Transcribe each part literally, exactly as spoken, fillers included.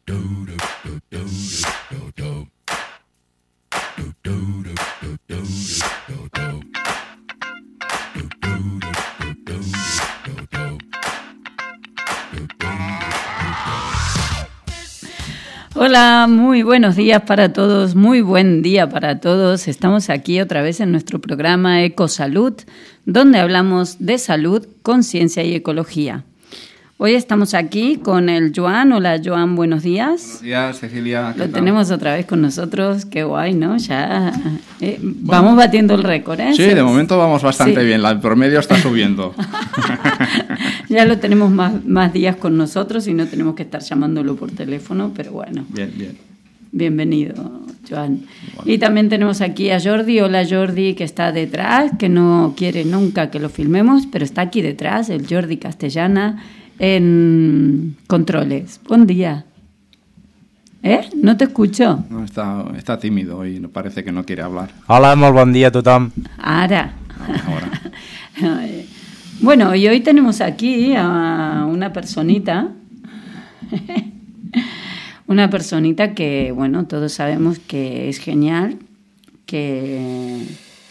Hola, muy buenos días para todos, muy buen día para todos. Estamos aquí otra vez en nuestro programa Ecosalud, donde hablamos de salud, conciencia y ecología. Hoy estamos aquí con el Joan. Hola, Joan, buenos días. Buenos días, Cecilia. Lo tenemos otra vez con nosotros. Qué guay, ¿no? Ya eh, bueno, vamos batiendo el récord, ¿eh? Sí, de momento vamos bastante sí. bien. El promedio está subiendo. Ya lo tenemos más, más días con nosotros y no tenemos que estar llamándolo por teléfono, pero bueno. Bien, bien. Bienvenido, Joan. Bueno. Y también tenemos aquí a Jordi. Hola, Jordi, que está detrás, que no quiere nunca que lo filmemos, pero está aquí detrás, el Jordi Castellana, en controles. Buen día. ¿Eh? No te escucho. No, está, está tímido y parece que no quiere hablar. Hola, molt bon dia a tothom. Ara. Ahora. Bueno, y hoy tenemos aquí a una personita, una personita que, bueno, todos sabemos que es genial, que,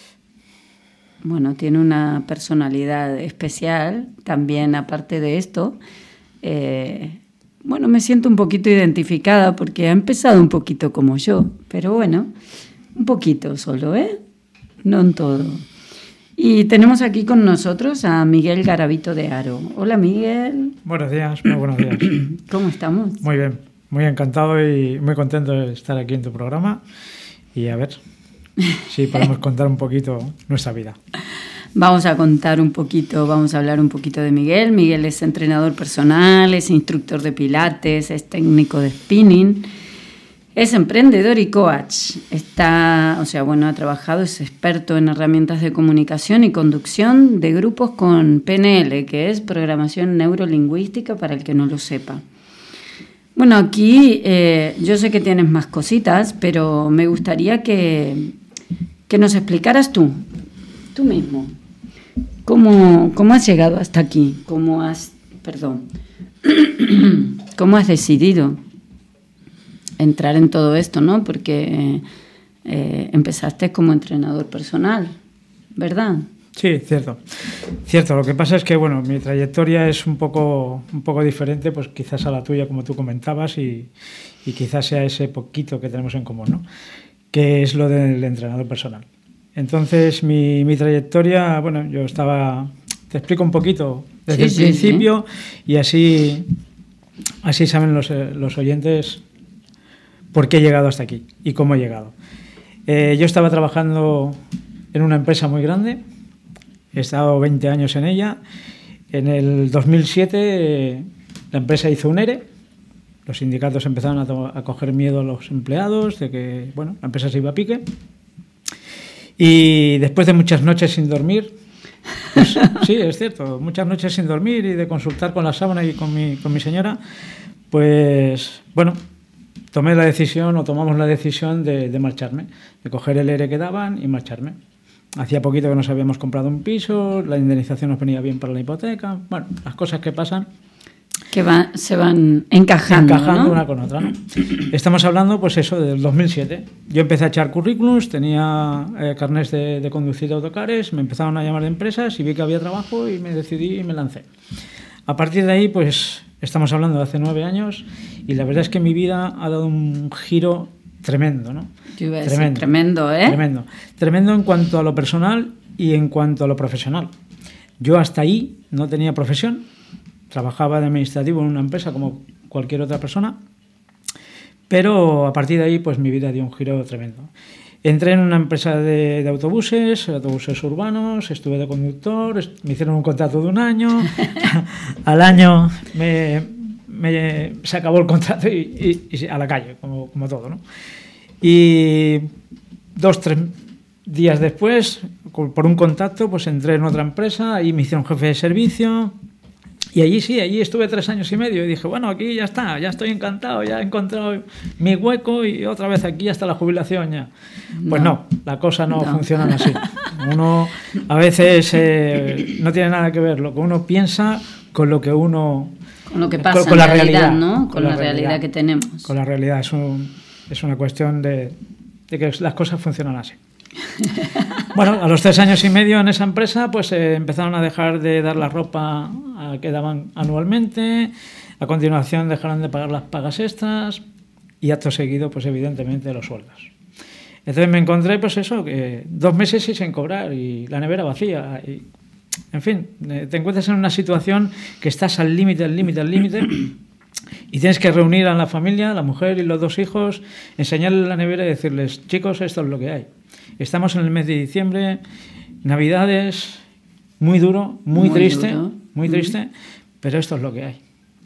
bueno, tiene una personalidad especial. También, aparte de esto, eh, bueno, me siento un poquito identificada porque ha empezado un poquito como yo, pero bueno, un poquito solo, ¿eh? No en todo. Y tenemos aquí con nosotros a Miguel Garavito de Haro. Hola, Miguel. Buenos días, muy buenos días. ¿Cómo estamos? Muy bien, muy encantado y muy contento de estar aquí en tu programa y a ver si podemos contar un poquito nuestra vida. Vamos a contar un poquito, vamos a hablar un poquito de Miguel. Miguel es entrenador personal, es instructor de pilates, es técnico de spinning, es emprendedor y coach. Está, o sea, bueno, ha trabajado, es experto en herramientas de comunicación y conducción de grupos con P N L, que es programación neurolingüística, para el que no lo sepa. Bueno, aquí eh, yo sé que tienes más cositas, pero me gustaría que, que nos explicaras tú, tú mismo, cómo, cómo has llegado hasta aquí, cómo has, perdón, cómo has decidido entrar en todo esto, ¿no? Porque eh, empezaste como entrenador personal, ¿verdad? Sí, cierto. Cierto, lo que pasa es que, bueno, mi trayectoria es un poco, un poco diferente, pues quizás a la tuya, como tú comentabas, y, y quizás sea ese poquito que tenemos en común, ¿no? Que es lo del entrenador personal. Entonces, mi, mi trayectoria, bueno, yo estaba... Te explico un poquito desde sí, el sí, principio sí. y así, así saben los, los oyentes por qué he llegado hasta aquí y cómo he llegado. Eh, yo estaba trabajando en una empresa muy grande, he estado veinte años en ella. En el dos mil siete eh, la empresa hizo un E R E, los sindicatos empezaron a, to- a coger miedo a los empleados de que, bueno, la empresa se iba a pique. Y después de muchas noches sin dormir, pues, sí, es cierto, muchas noches sin dormir y de consultar con la sábana y con mi, con mi señora, pues, bueno, tomé la decisión o tomamos la decisión de, de marcharme, de coger el E R E que daban y marcharme. Hacía poquito que nos habíamos comprado un piso, la indemnización nos venía bien para la hipoteca, bueno, las cosas que pasan. Que va, se van encajando, Encajando, ¿no? una con otra, ¿no? Estamos hablando, pues eso, del dos mil siete. Yo empecé a echar currículums, tenía eh, carnés de, de conducir de autocares, me empezaron a llamar de empresas y vi que había trabajo y me decidí y me lancé. A partir de ahí, pues estamos hablando de hace nueve años y la verdad es que mi vida ha dado un giro tremendo, ¿no? Yo iba a decir, tremendo, tremendo, ¿eh? Tremendo. Tremendo en cuanto a lo personal y en cuanto a lo profesional. Yo hasta ahí no tenía profesión, trabajaba de administrativo en una empresa como cualquier otra persona, pero a partir de ahí pues mi vida dio un giro tremendo. Entré en una empresa de, de autobuses, autobuses urbanos, estuve de conductor, me hicieron un contrato de un año, al año me, me, se acabó el contrato y, y, y a la calle, como, como todo, ¿no? Y dos, tres días después, por un contacto, pues entré en otra empresa y me hicieron jefe de servicio. Y allí sí, allí estuve tres años y medio y dije, bueno, aquí ya está, ya estoy encantado, ya he encontrado mi hueco y otra vez aquí hasta la jubilación ya. Pues no, no la cosa no, no funciona así. Uno a veces eh, no tiene nada que ver lo que uno piensa con lo que uno Con lo que pasa con, con en la realidad, realidad, ¿no? Con, con la, la realidad, realidad que tenemos. Con la realidad, es, un, es una cuestión de, de que las cosas funcionan así. Bueno, a los tres años y medio en esa empresa, pues eh, empezaron a dejar de dar la ropa a, que daban anualmente. A continuación dejaron de pagar las pagas extras y acto seguido, pues evidentemente, los sueldos. Entonces me encontré, pues eso, que dos meses y sin cobrar y la nevera vacía. Y, en fin, te encuentras en una situación que estás al límite, al límite, al límite y tienes que reunir a la familia, la mujer y los dos hijos, enseñarles la nevera y decirles, chicos, esto es lo que hay. Estamos en el mes de diciembre, Navidades, muy duro, muy, muy triste, duro. muy triste, mm. pero esto es lo que hay.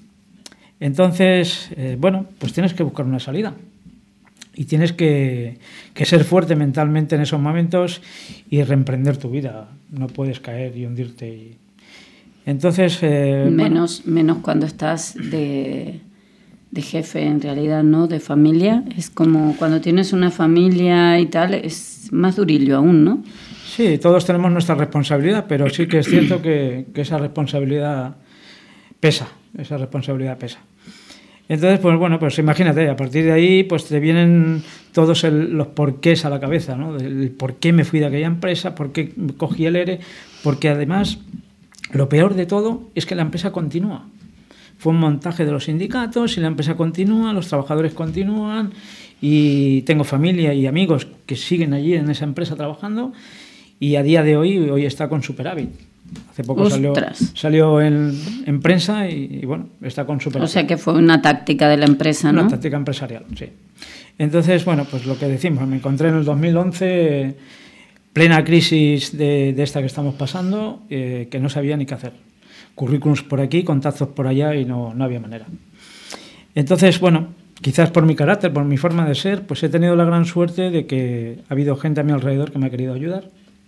Entonces, eh, bueno, pues tienes que buscar una salida. Y tienes que, que ser fuerte mentalmente en esos momentos y reemprender tu vida. No puedes caer y hundirte. Y... Entonces... Eh, menos, bueno. menos cuando estás de, de jefe, en realidad, ¿no? De familia. Es como cuando tienes una familia y tal, es más durillo aún, ¿no? Sí, todos tenemos nuestra responsabilidad, pero sí que es cierto que, que esa responsabilidad pesa. Esa responsabilidad pesa. Entonces, pues bueno, pues imagínate, a partir de ahí pues te vienen todos el, los porqués a la cabeza, ¿no? El por qué me fui de aquella empresa, por qué cogí el ERE, porque además lo peor de todo es que la empresa continúa. Fue un montaje de los sindicatos y la empresa continúa, los trabajadores continúan y tengo familia y amigos que siguen allí en esa empresa trabajando y a día de hoy, hoy está con superávit. Hace poco salió, salió en, en prensa y, y bueno, está con superávit. O sea que fue una táctica de la empresa, ¿no? Una táctica empresarial, sí. Entonces, bueno, pues lo que decimos, me encontré en el dos mil once, plena crisis de, de esta que estamos pasando, eh, que no sabía ni qué hacer. Currículums por aquí, contactos por allá y no, no había manera. Entonces, bueno, quizás por mi carácter, por mi forma de ser, pues he tenido la gran suerte de que ha habido gente a mi alrededor que me ha querido ayudar.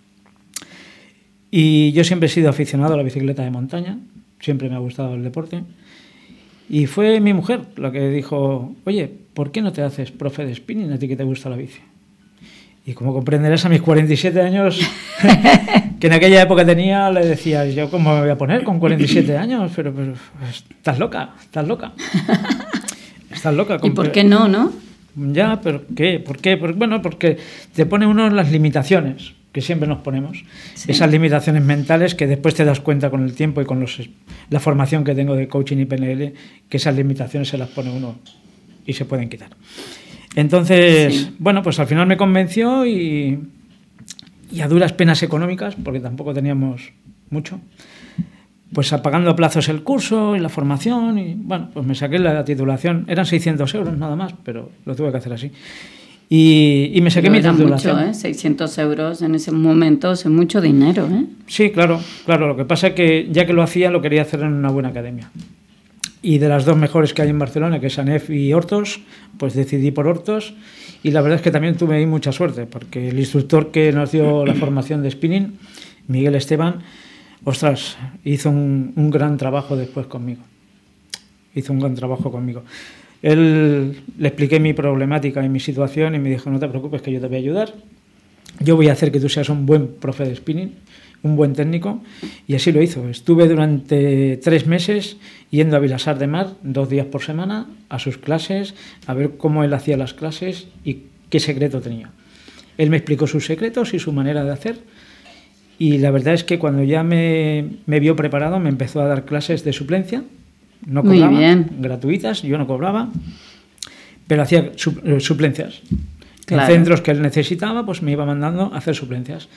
Y yo siempre he sido aficionado a la bicicleta de montaña, siempre me ha gustado el deporte. Y fue mi mujer la que dijo, oye, ¿por qué no te haces profe de spinning a ti que te gusta la bici? Y como comprenderás, a mis cuarenta y siete años, que en aquella época tenía, le decía, yo cómo me voy a poner con cuarenta y siete años, pero, pero estás loca, estás loca. Estás loca. ¿Y por qué no, no? Ya, pero ¿qué? ¿Por qué? Porque, bueno, porque te pone uno las limitaciones que siempre nos ponemos, sí. Esas limitaciones mentales que después te das cuenta con el tiempo y con los, la formación que tengo de coaching y P N L, que esas limitaciones se las pone uno y se pueden quitar. Entonces, sí. Bueno, pues al final me convenció y, y a duras penas económicas, porque tampoco teníamos mucho, pues pagando a plazos el curso y la formación y bueno, pues me saqué la titulación, eran seiscientos euros nada más, pero lo tuve que hacer así. Y, y me saqué mi titulación. Mucho, ¿eh? seiscientos euros en ese momento es mucho dinero, ¿eh? Sí, claro, claro. Lo que pasa es que ya que lo hacía, lo quería hacer en una buena academia. Y de las dos mejores que hay en Barcelona, que es ANEF y Hortos, pues decidí por Hortos. Y la verdad es que también tuve ahí mucha suerte, porque el instructor que nos dio la formación de spinning, Miguel Esteban, ostras, hizo un, un gran trabajo después conmigo. Hizo un gran trabajo conmigo. Él le expliqué mi problemática y mi situación y me dijo, no te preocupes que yo te voy a ayudar. Yo voy a hacer que tú seas un buen profe de spinning, un buen técnico. Y así lo hizo. Estuve durante tres meses yendo a Vilassar de Mar, dos días por semana, a sus clases, a ver cómo él hacía las clases y qué secreto tenía. Él me explicó sus secretos y su manera de hacer. Y la verdad es que cuando ya me, me vio preparado, me empezó a dar clases de suplencia. No cobraba, muy bien. Gratuitas, yo no cobraba, pero hacía suplencias. Claro. En centros que él necesitaba, pues me iba mandando a hacer suplencias.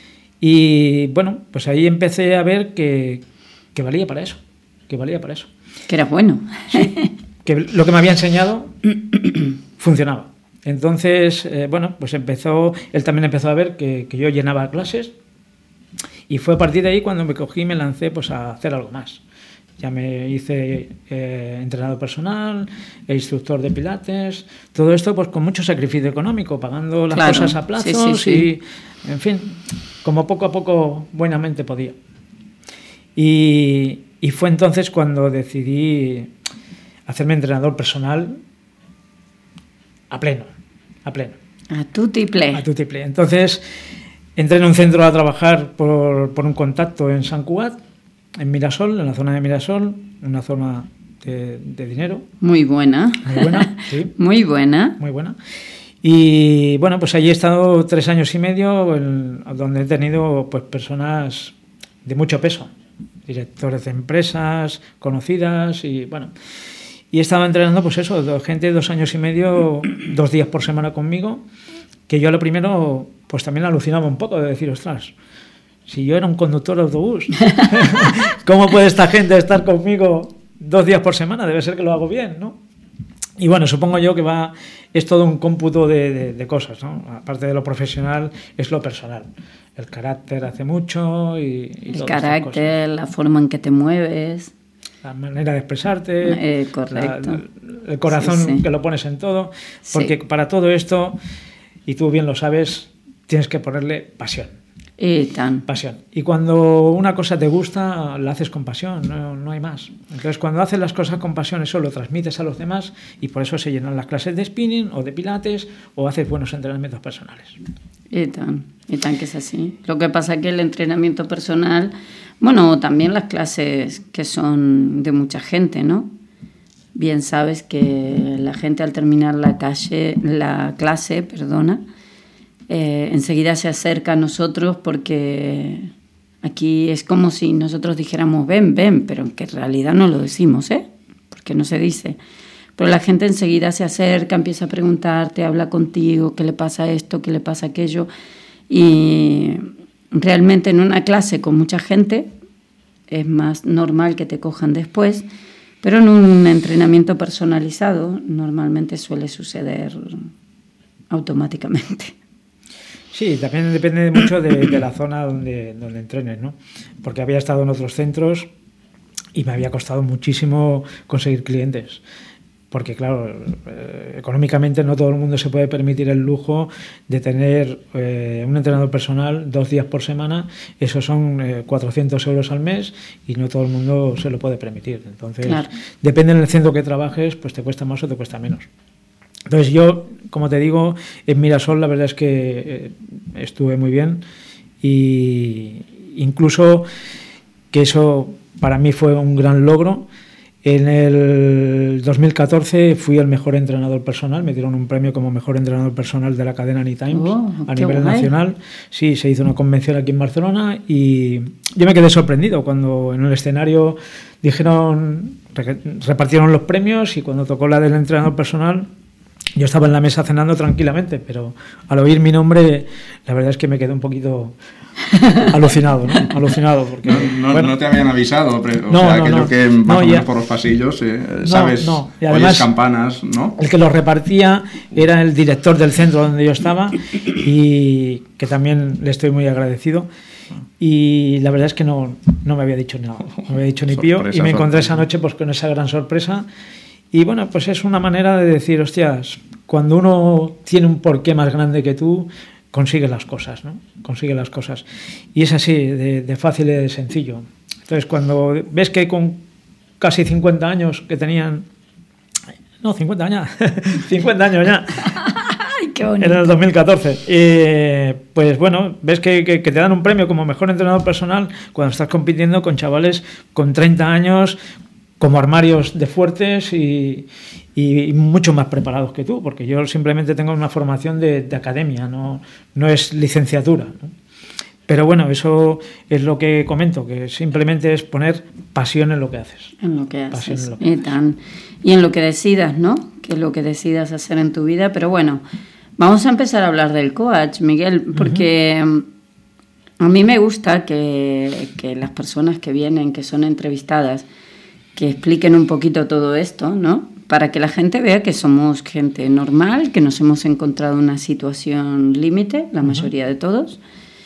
Y bueno, pues ahí empecé a ver que, que valía para eso, que valía para eso. Que era bueno. Sí, que lo que me había enseñado funcionaba. Entonces, eh, bueno, pues empezó, él también empezó a ver que, que yo llenaba clases y fue a partir de ahí cuando me cogí y me lancé pues a hacer algo más. Ya me hice eh, entrenador personal, instructor de pilates, todo esto pues con mucho sacrificio económico, pagando las claro, cosas a plazos sí, sí, sí. Y, en fin, como poco a poco buenamente podía. Y, y fue entonces cuando decidí hacerme entrenador personal a pleno, a pleno. A tutiplé. A tutiplé. Entonces entré en un centro a trabajar por, por un contacto en Sant Cugat, en Mirasol, en la zona de Mirasol, una zona de, de dinero. Muy buena. Muy buena, sí. Muy buena. Muy buena. Y bueno, pues allí he estado tres años y medio, en, donde he tenido pues personas de mucho peso, directores de empresas conocidas y bueno, y he estado entrenando pues eso, gente dos años y medio, dos días por semana conmigo, que yo a lo primero pues también alucinaba un poco de decir, ostras, si yo era un conductor de autobús, ¿cómo puede esta gente estar conmigo dos días por semana? Debe ser que lo hago bien, ¿no? Y bueno, supongo yo que va es todo un cómputo de, de, de cosas, ¿no? Aparte de lo profesional, es lo personal. El carácter hace mucho y, y el carácter, la forma en que te mueves, la manera de expresarte, eh, correcto. La, el corazón sí, sí. que lo pones en todo, porque sí. para todo esto, y tú bien lo sabes, tienes que ponerle pasión. Y tan. Pasión. Y cuando una cosa te gusta, la haces con pasión, no, no hay más. Entonces, cuando haces las cosas con pasión, eso lo transmites a los demás y por eso se llenan las clases de spinning o de pilates o haces buenos entrenamientos personales. Y tan, y tan que es así. Lo que pasa es que el entrenamiento personal, bueno, también las clases que son de mucha gente, ¿no? Bien sabes que la gente al terminar la, calle, la clase, perdona, Eh, enseguida se acerca a nosotros porque aquí es como si nosotros dijéramos ven, ven, pero que en realidad no lo decimos, ¿eh? Porque no se dice. Pero la gente enseguida se acerca, empieza a preguntarte, habla contigo, qué le pasa esto, qué le pasa aquello. Y realmente en una clase con mucha gente es más normal que te cojan después, pero en un entrenamiento personalizado normalmente suele suceder automáticamente. Sí, también depende mucho de, de la zona donde, donde entrenes, ¿no? Porque había estado en otros centros y me había costado muchísimo conseguir clientes. Porque, claro, eh, económicamente no todo el mundo se puede permitir el lujo de tener eh, un entrenador personal dos días por semana. Eso son eh, cuatrocientos euros al mes y no todo el mundo se lo puede permitir. Entonces, claro. Depende del centro que trabajes, pues te cuesta más o te cuesta menos. Entonces yo, como te digo, en Mirasol la verdad es que eh, estuve muy bien y incluso que eso para mí fue un gran logro. En el dos mil catorce fui el mejor entrenador personal, me dieron un premio como mejor entrenador personal de la cadena Anytime oh, a nivel guay. nacional. Sí, se hizo una convención aquí en Barcelona y yo me quedé sorprendido cuando en el escenario dijeron, repartieron los premios y cuando tocó la del entrenador personal, yo estaba en la mesa cenando tranquilamente, pero al oír mi nombre, la verdad es que me quedé un poquito alucinado, ¿no? Alucinado, porque... No, no, bueno, no te habían avisado, pero, o no, sea, no, aquello no, que más no, o menos ya, por los pasillos, eh, no, sabes, no, y además, oyes campanas, ¿no? El que los repartía era el director del centro donde yo estaba y que también le estoy muy agradecido. Y la verdad es que no, no me había dicho nada, no me había dicho ni pío y me encontré esa noche pues con esa gran sorpresa. Y bueno, pues es una manera de decir, hostias, cuando uno tiene un porqué más grande que tú, consigue las cosas, ¿no? Consigue las cosas. Y es así, de, de fácil y de sencillo. Entonces, cuando ves que con casi cincuenta años que tenían... No, cincuenta años, cincuenta años ya. Ay, qué bonito. En el dos mil catorce. Eh, pues bueno, ves que, que, que te dan un premio como mejor entrenador personal cuando estás compitiendo con chavales con treinta años... como armarios de fuertes y, y mucho más preparados que tú, porque yo simplemente tengo una formación de, de academia, no, no es licenciatura, ¿no? Pero bueno, eso es lo que comento, que simplemente es poner pasión en lo que haces. En lo que haces, en lo que y, haces. Tan, y en lo que decidas, ¿no? Que es lo que decidas hacer en tu vida. Pero bueno, vamos a empezar a hablar del coach, Miguel, porque... Uh-huh. A mí me gusta que, que las personas que vienen, que son entrevistadas, que expliquen un poquito todo esto, ¿no? Para que la gente vea que somos gente normal, que nos hemos encontrado en una situación límite, la mayoría uh-huh. de todos,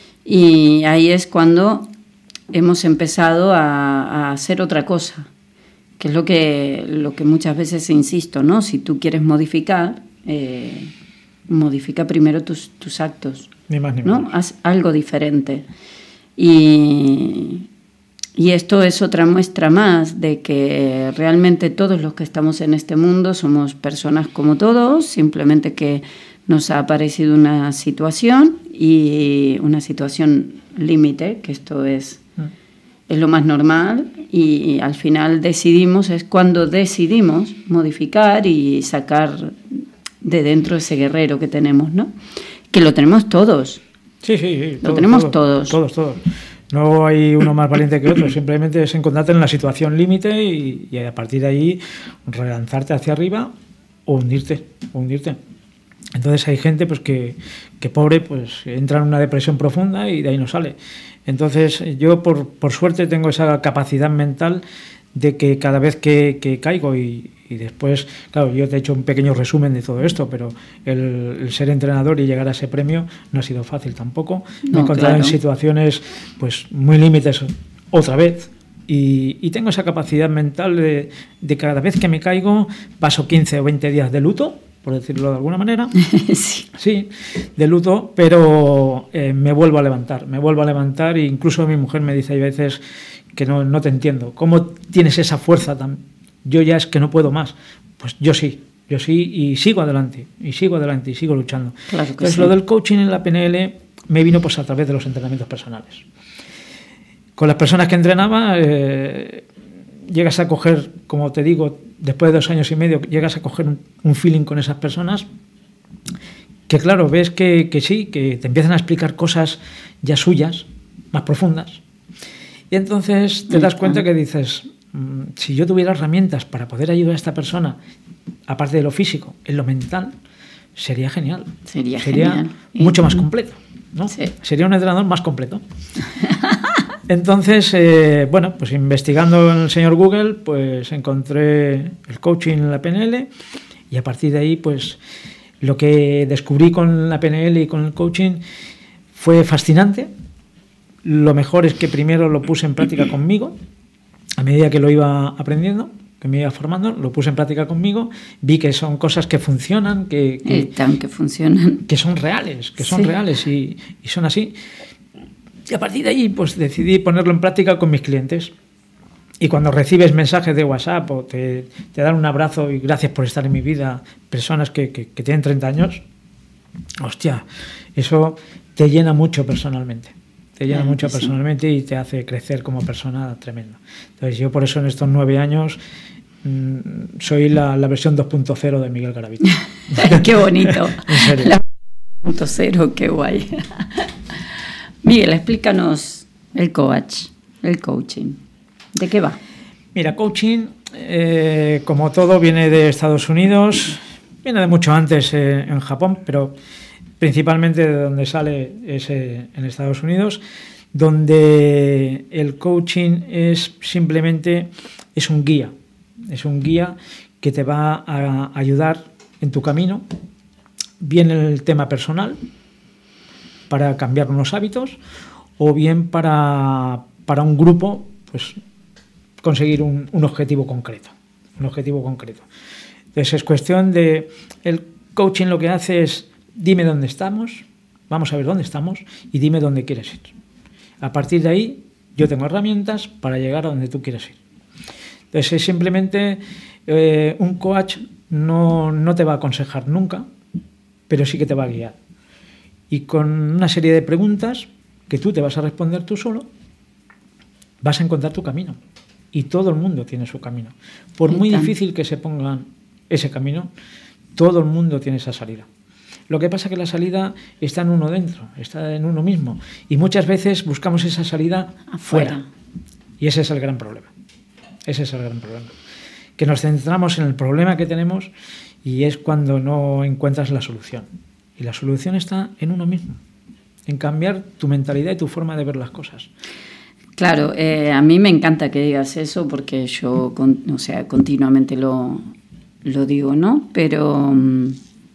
y ahí es cuando hemos empezado a, a hacer otra cosa, que es lo que, lo que muchas veces insisto, ¿no? Si tú quieres modificar, eh, modifica primero tus, tus actos, ni más, ni ¿no? menos. Haz algo diferente. Y... Y esto es otra muestra más de que realmente todos los que estamos en este mundo somos personas como todos, simplemente que nos ha aparecido una situación y una situación límite, que esto es es lo más normal y al final decidimos, es cuando decidimos modificar y sacar de dentro ese guerrero que tenemos, ¿no? Que lo tenemos todos. Sí, sí, sí. Lo tenemos todos. Todos, todos. No hay uno más valiente que otro, simplemente es encontrarte en la situación límite y, y a partir de ahí relanzarte hacia arriba o hundirte, o hundirte. Entonces hay gente pues que, que pobre pues entra en una depresión profunda y de ahí no sale. Entonces yo por, por suerte tengo esa capacidad mental de que cada vez que, que caigo y, y después, claro, yo te he hecho un pequeño resumen de todo esto, pero el, el ser entrenador y llegar a ese premio no ha sido fácil tampoco. No, me he encontrado claro. en situaciones pues muy límites otra vez. Y, y tengo esa capacidad mental de, de cada vez que me caigo paso quince o veinte días de luto, por decirlo de alguna manera. Sí. Sí, de luto, pero eh, me vuelvo a levantar, me vuelvo a levantar e incluso mi mujer me dice hay veces que no, no te entiendo. ¿Cómo tienes esa fuerza tan...? Yo ya es que no puedo más. Pues yo sí, yo sí y sigo adelante, y sigo adelante y sigo luchando. Claro que Entonces sí. lo del coaching en la P N L me vino pues a través de los entrenamientos personales. Con las personas que entrenaba eh, llegas a coger, como te digo, después de dos años y medio, llegas a coger un, un feeling con esas personas que claro, ves que, que sí, que te empiezan a explicar cosas ya suyas, más profundas. Y entonces te das cuenta que dices, mmm, si yo tuviera herramientas para poder ayudar a esta persona, aparte de lo físico, en lo mental, sería genial. Sería, sería genial. mucho más completo, ¿no? Sí. Sería un entrenador más completo. Entonces, eh, bueno, pues investigando en el señor Google, pues encontré el coaching en la P N L y a partir de ahí, pues lo que descubrí con la P N L y con el coaching fue fascinante. Lo mejor es que primero lo puse en práctica conmigo, a medida que lo iba aprendiendo, que me iba formando, lo puse en práctica conmigo, vi que son cosas que funcionan, que, que, Están, que funcionan. que son reales, que son Sí. reales y, y son así. Y a partir de ahí, pues decidí ponerlo en práctica con mis clientes. Y cuando recibes mensajes de WhatsApp o te, te dan un abrazo y gracias por estar en mi vida, personas que, que, que tienen treinta años, hostia, eso te llena mucho personalmente. Te llena Claro mucho que sí. personalmente y te hace crecer como persona tremendo. Entonces yo por eso en estos nueve años mmm, soy la, la versión dos punto cero de Miguel Garavito. Qué bonito. En serio. La dos punto cero, qué guay. Miguel, explícanos el coach, el coaching. ¿De qué va? Mira, coaching, eh, como todo, viene de Estados Unidos, viene de mucho antes eh, en Japón, pero principalmente de donde sale es eh, en Estados Unidos, donde el coaching es simplemente es un guía, es un guía que te va a ayudar en tu camino, bien en el tema personal, para cambiar unos hábitos, o bien para, para un grupo, pues conseguir un, un objetivo concreto, un objetivo concreto. Entonces es cuestión de, el coaching lo que hace es, dime dónde estamos, vamos a ver dónde estamos y dime dónde quieres ir. A partir de ahí yo tengo herramientas para llegar a donde tú quieres ir. Entonces es simplemente, eh, un coach no, no te va a aconsejar nunca, pero sí que te va a guiar. Y con una serie de preguntas que tú te vas a responder tú solo, vas a encontrar tu camino. Y todo el mundo tiene su camino. Por muy difícil que se pongan ese camino, todo el mundo tiene esa salida. Lo que pasa es que la salida está en uno dentro, está en uno mismo. Y muchas veces buscamos esa salida afuera. Afuera. Y ese es el gran problema. Ese es el gran problema. Que nos centramos en el problema que tenemos y es cuando no encuentras la solución. Y la solución está en uno mismo, en cambiar tu mentalidad y tu forma de ver las cosas. Claro, eh, a mí me encanta que digas eso porque yo, con, o sea, continuamente lo, lo digo, ¿no? Pero um,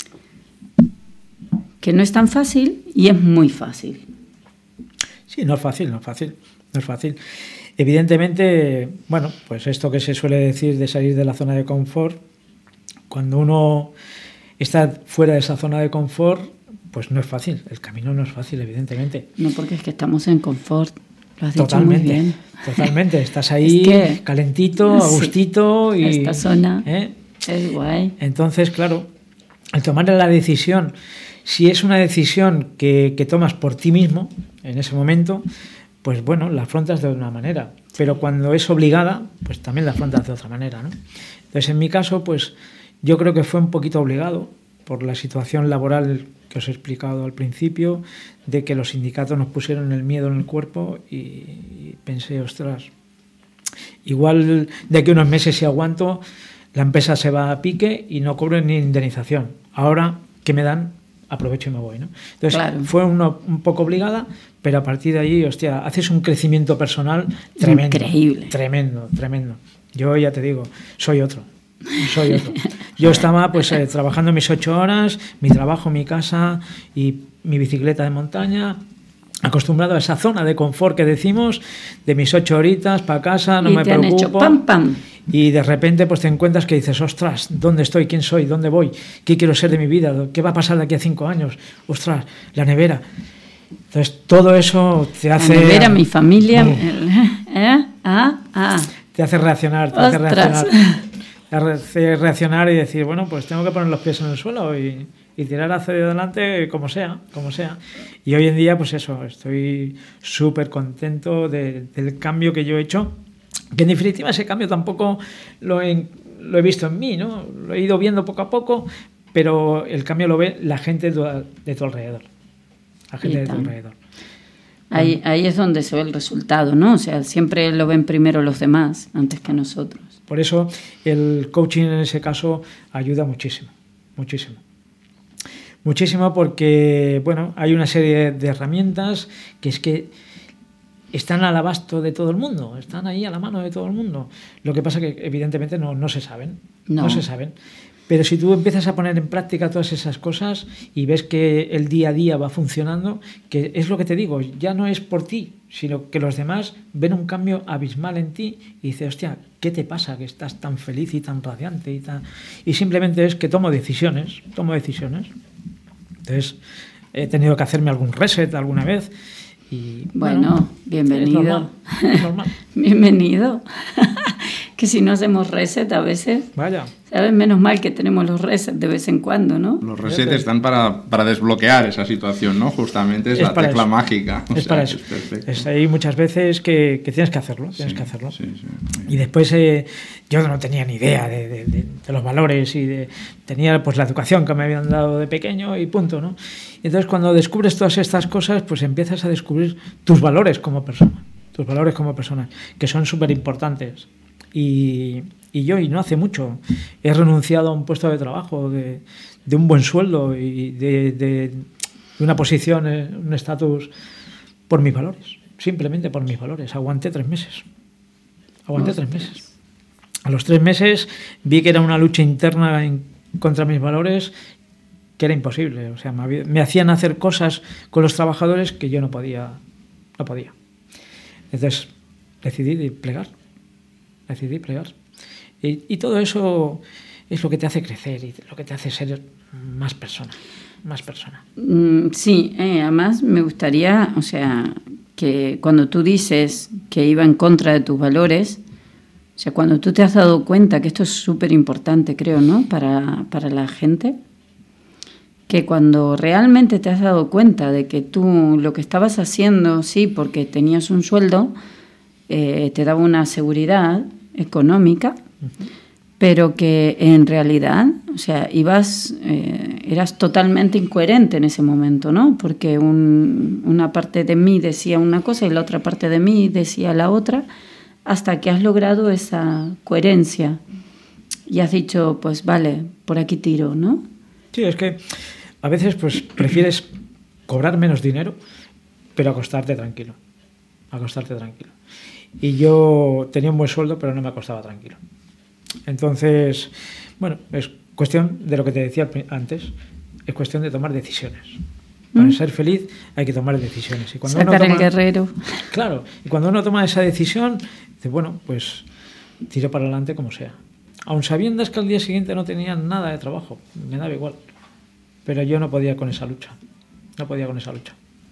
que no es tan fácil y es muy fácil. Sí, no es fácil, no es fácil, no es fácil. Evidentemente, bueno, pues esto que se suele decir de salir de la zona de confort, cuando uno está fuera de esa zona de confort, pues no es fácil, el camino no es fácil, evidentemente. No, porque es que estamos en confort, lo has dicho Totalmente, muy bien. Totalmente, estás ahí Es que, calentito, a gustito. Sí, y esta zona ¿eh? es guay. Entonces, claro, al tomar la decisión, si es una decisión que, que tomas por ti mismo en ese momento, pues bueno, la afrontas de una manera. Pero cuando es obligada, pues también la afrontas de otra manera, ¿no? Entonces, en mi caso, pues yo creo que fue un poquito obligado por la situación laboral que os he explicado al principio, de que los sindicatos nos pusieron el miedo en el cuerpo y, y pensé, ostras, igual de aquí a unos meses si aguanto, la empresa se va a pique y no cobro ni indemnización. Ahora, ¿qué me dan? Aprovecho y me voy, ¿no? Entonces, claro, fue uno, un poco obligada, pero a partir de allí, hostia, haces un crecimiento personal tremendo. Increíble. Tremendo, tremendo. Yo ya te digo, soy otro. Soy otro. Yo estaba pues eh, trabajando mis ocho horas, mi trabajo, mi casa y mi bicicleta de montaña, acostumbrado a esa zona de confort que decimos, de mis ocho horitas para casa, no y me te preocupo. Han hecho pam, pam. Y de repente pues te encuentras que dices, ostras, ¿dónde estoy? ¿Quién soy? ¿Dónde voy? ¿Qué quiero ser de mi vida? ¿Qué va a pasar de aquí a cinco años? Ostras, la nevera. Entonces todo eso te hace... La nevera, mi familia... ¿Eh? Ah, ah. Te hace reaccionar, te ostras. hace reaccionar. Te hace reaccionar y decir, bueno, pues tengo que poner los pies en el suelo y, y tirar hacia adelante como sea, como sea. Y hoy en día, pues eso, estoy súper contento de, del cambio que yo he hecho, que en definitiva ese cambio tampoco lo he, lo he visto en mí, ¿no? Lo he ido viendo poco a poco, pero el cambio lo ve la gente de tu alrededor. La gente de tu alrededor. Ahí, ahí es donde se ve el resultado, ¿no? O sea, siempre lo ven primero los demás antes que nosotros. Por eso el coaching en ese caso ayuda muchísimo, muchísimo. Muchísimo porque, bueno, hay una serie de herramientas que es que están al abasto de todo el mundo, están ahí a la mano de todo el mundo. Lo que pasa que evidentemente no, no se saben, no. no se saben. Pero si tú empiezas a poner en práctica todas esas cosas y ves que el día a día va funcionando, que es lo que te digo, ya no es por ti, sino que los demás ven un cambio abismal en ti y dicen, hostia, ¿qué te pasa que estás tan feliz y tan radiante? Y, tan... y simplemente es que tomo decisiones, tomo decisiones. Entonces, he tenido que hacerme algún reset alguna vez. Y, bueno, bueno, bienvenido. Es normal, es normal. Bienvenido. Que si no hacemos reset a veces... Vaya. ¿Sabes? Menos mal que tenemos los resets de vez en cuando, ¿no? Los resets están para, para desbloquear esa situación, ¿no? Justamente es, es la tecla eso. mágica. Es sea, para eso. Es perfecto. Es ahí muchas veces que, que tienes que hacerlo. Tienes sí, que hacerlo. Sí, sí. Y después eh, yo no tenía ni idea de, de, de, de los valores y de, tenía pues la educación que me habían dado de pequeño y punto, ¿no? Y entonces cuando descubres todas estas cosas, pues empiezas a descubrir tus valores como persona. Tus valores como persona, que son súper importantes. Y, y yo, y no hace mucho, he renunciado a un puesto de trabajo, de, de un buen sueldo y de, de, de una posición, un estatus, por mis valores, simplemente por mis valores. Aguanté tres meses. Aguanté tres meses. A los tres meses vi que era una lucha interna en, contra mis valores que era imposible. O sea, me, me hacían hacer cosas con los trabajadores que yo no podía. No podía. Entonces decidí plegar. Decidí plegar. Y, y todo eso es lo que te hace crecer y lo que te hace ser más persona. Más persona. Mm, sí, eh, además me gustaría, o sea, que cuando tú dices que iba en contra de tus valores, o sea, cuando tú te has dado cuenta, que esto es súper importante, creo, ¿no? Para, para la gente, que cuando realmente te has dado cuenta de que tú lo que estabas haciendo, sí, porque tenías un sueldo, eh, te daba una seguridad económica, uh-huh. pero que en realidad, o sea, ibas, eh, eras totalmente incoherente en ese momento, ¿no? Porque un, una parte de mí decía una cosa y la otra parte de mí decía la otra, hasta que has logrado esa coherencia y has dicho, pues vale, por aquí tiro, ¿no? Sí, es que a veces pues prefieres cobrar menos dinero, pero acostarte tranquilo, acostarte tranquilo. Y yo tenía un buen sueldo, pero no me acostaba tranquilo. Entonces, bueno, es cuestión de lo que te decía antes, es cuestión de tomar decisiones. Para ¿Mm? ser feliz hay que tomar decisiones. Y cuando Sacar uno toma, el guerrero. Claro, y cuando uno toma esa decisión, dice, bueno, pues tiro para adelante como sea. Aun sabiendo que al día siguiente no tenía nada de trabajo, me daba igual. Pero yo no podía con esa lucha, no podía con esa lucha.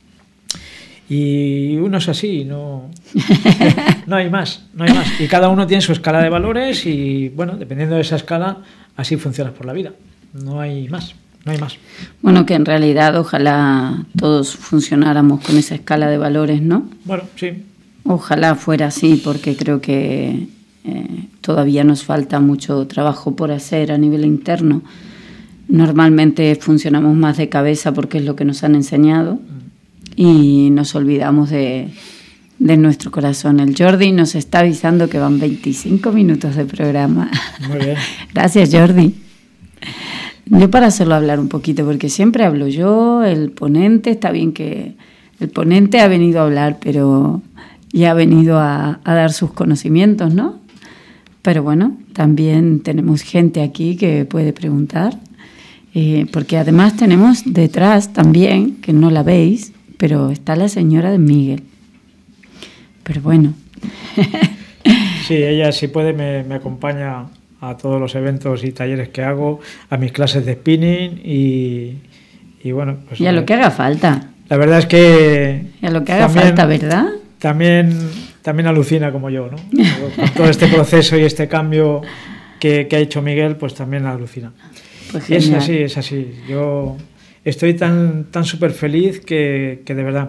Y uno es así, no, no hay más, no hay más. Y cada uno tiene su escala de valores y, bueno, dependiendo de esa escala, así funcionas por la vida. No hay más, no hay más. Bueno, que en realidad ojalá todos funcionáramos con esa escala de valores, ¿no? Bueno, sí. Ojalá fuera así, porque creo que eh, todavía nos falta mucho trabajo por hacer a nivel interno. Normalmente funcionamos más de cabeza porque es lo que nos han enseñado y nos olvidamos de, de nuestro corazón. El Jordi nos está avisando que van veinticinco minutos de programa. Muy bien. Gracias, Jordi. Yo para solo hablar un poquito, porque siempre hablo yo, el ponente, está bien que el ponente ha venido a hablar, pero ya ha venido a, a dar sus conocimientos, ¿no? Pero bueno, también tenemos gente aquí que puede preguntar, eh, porque además tenemos detrás también, que no la veis, pero está la señora de Miguel. Pero bueno. Sí, ella si puede me, me acompaña a todos los eventos y talleres que hago, a mis clases de spinning y, y bueno... Pues y a lo que haga falta. La verdad es que... Y a lo que haga también, falta, ¿verdad? También, también alucina como yo, ¿no? Con todo este proceso y este cambio que, que ha hecho Miguel, pues también alucina. Pues y es así, es así. Yo estoy tan tan súper feliz que, que de verdad...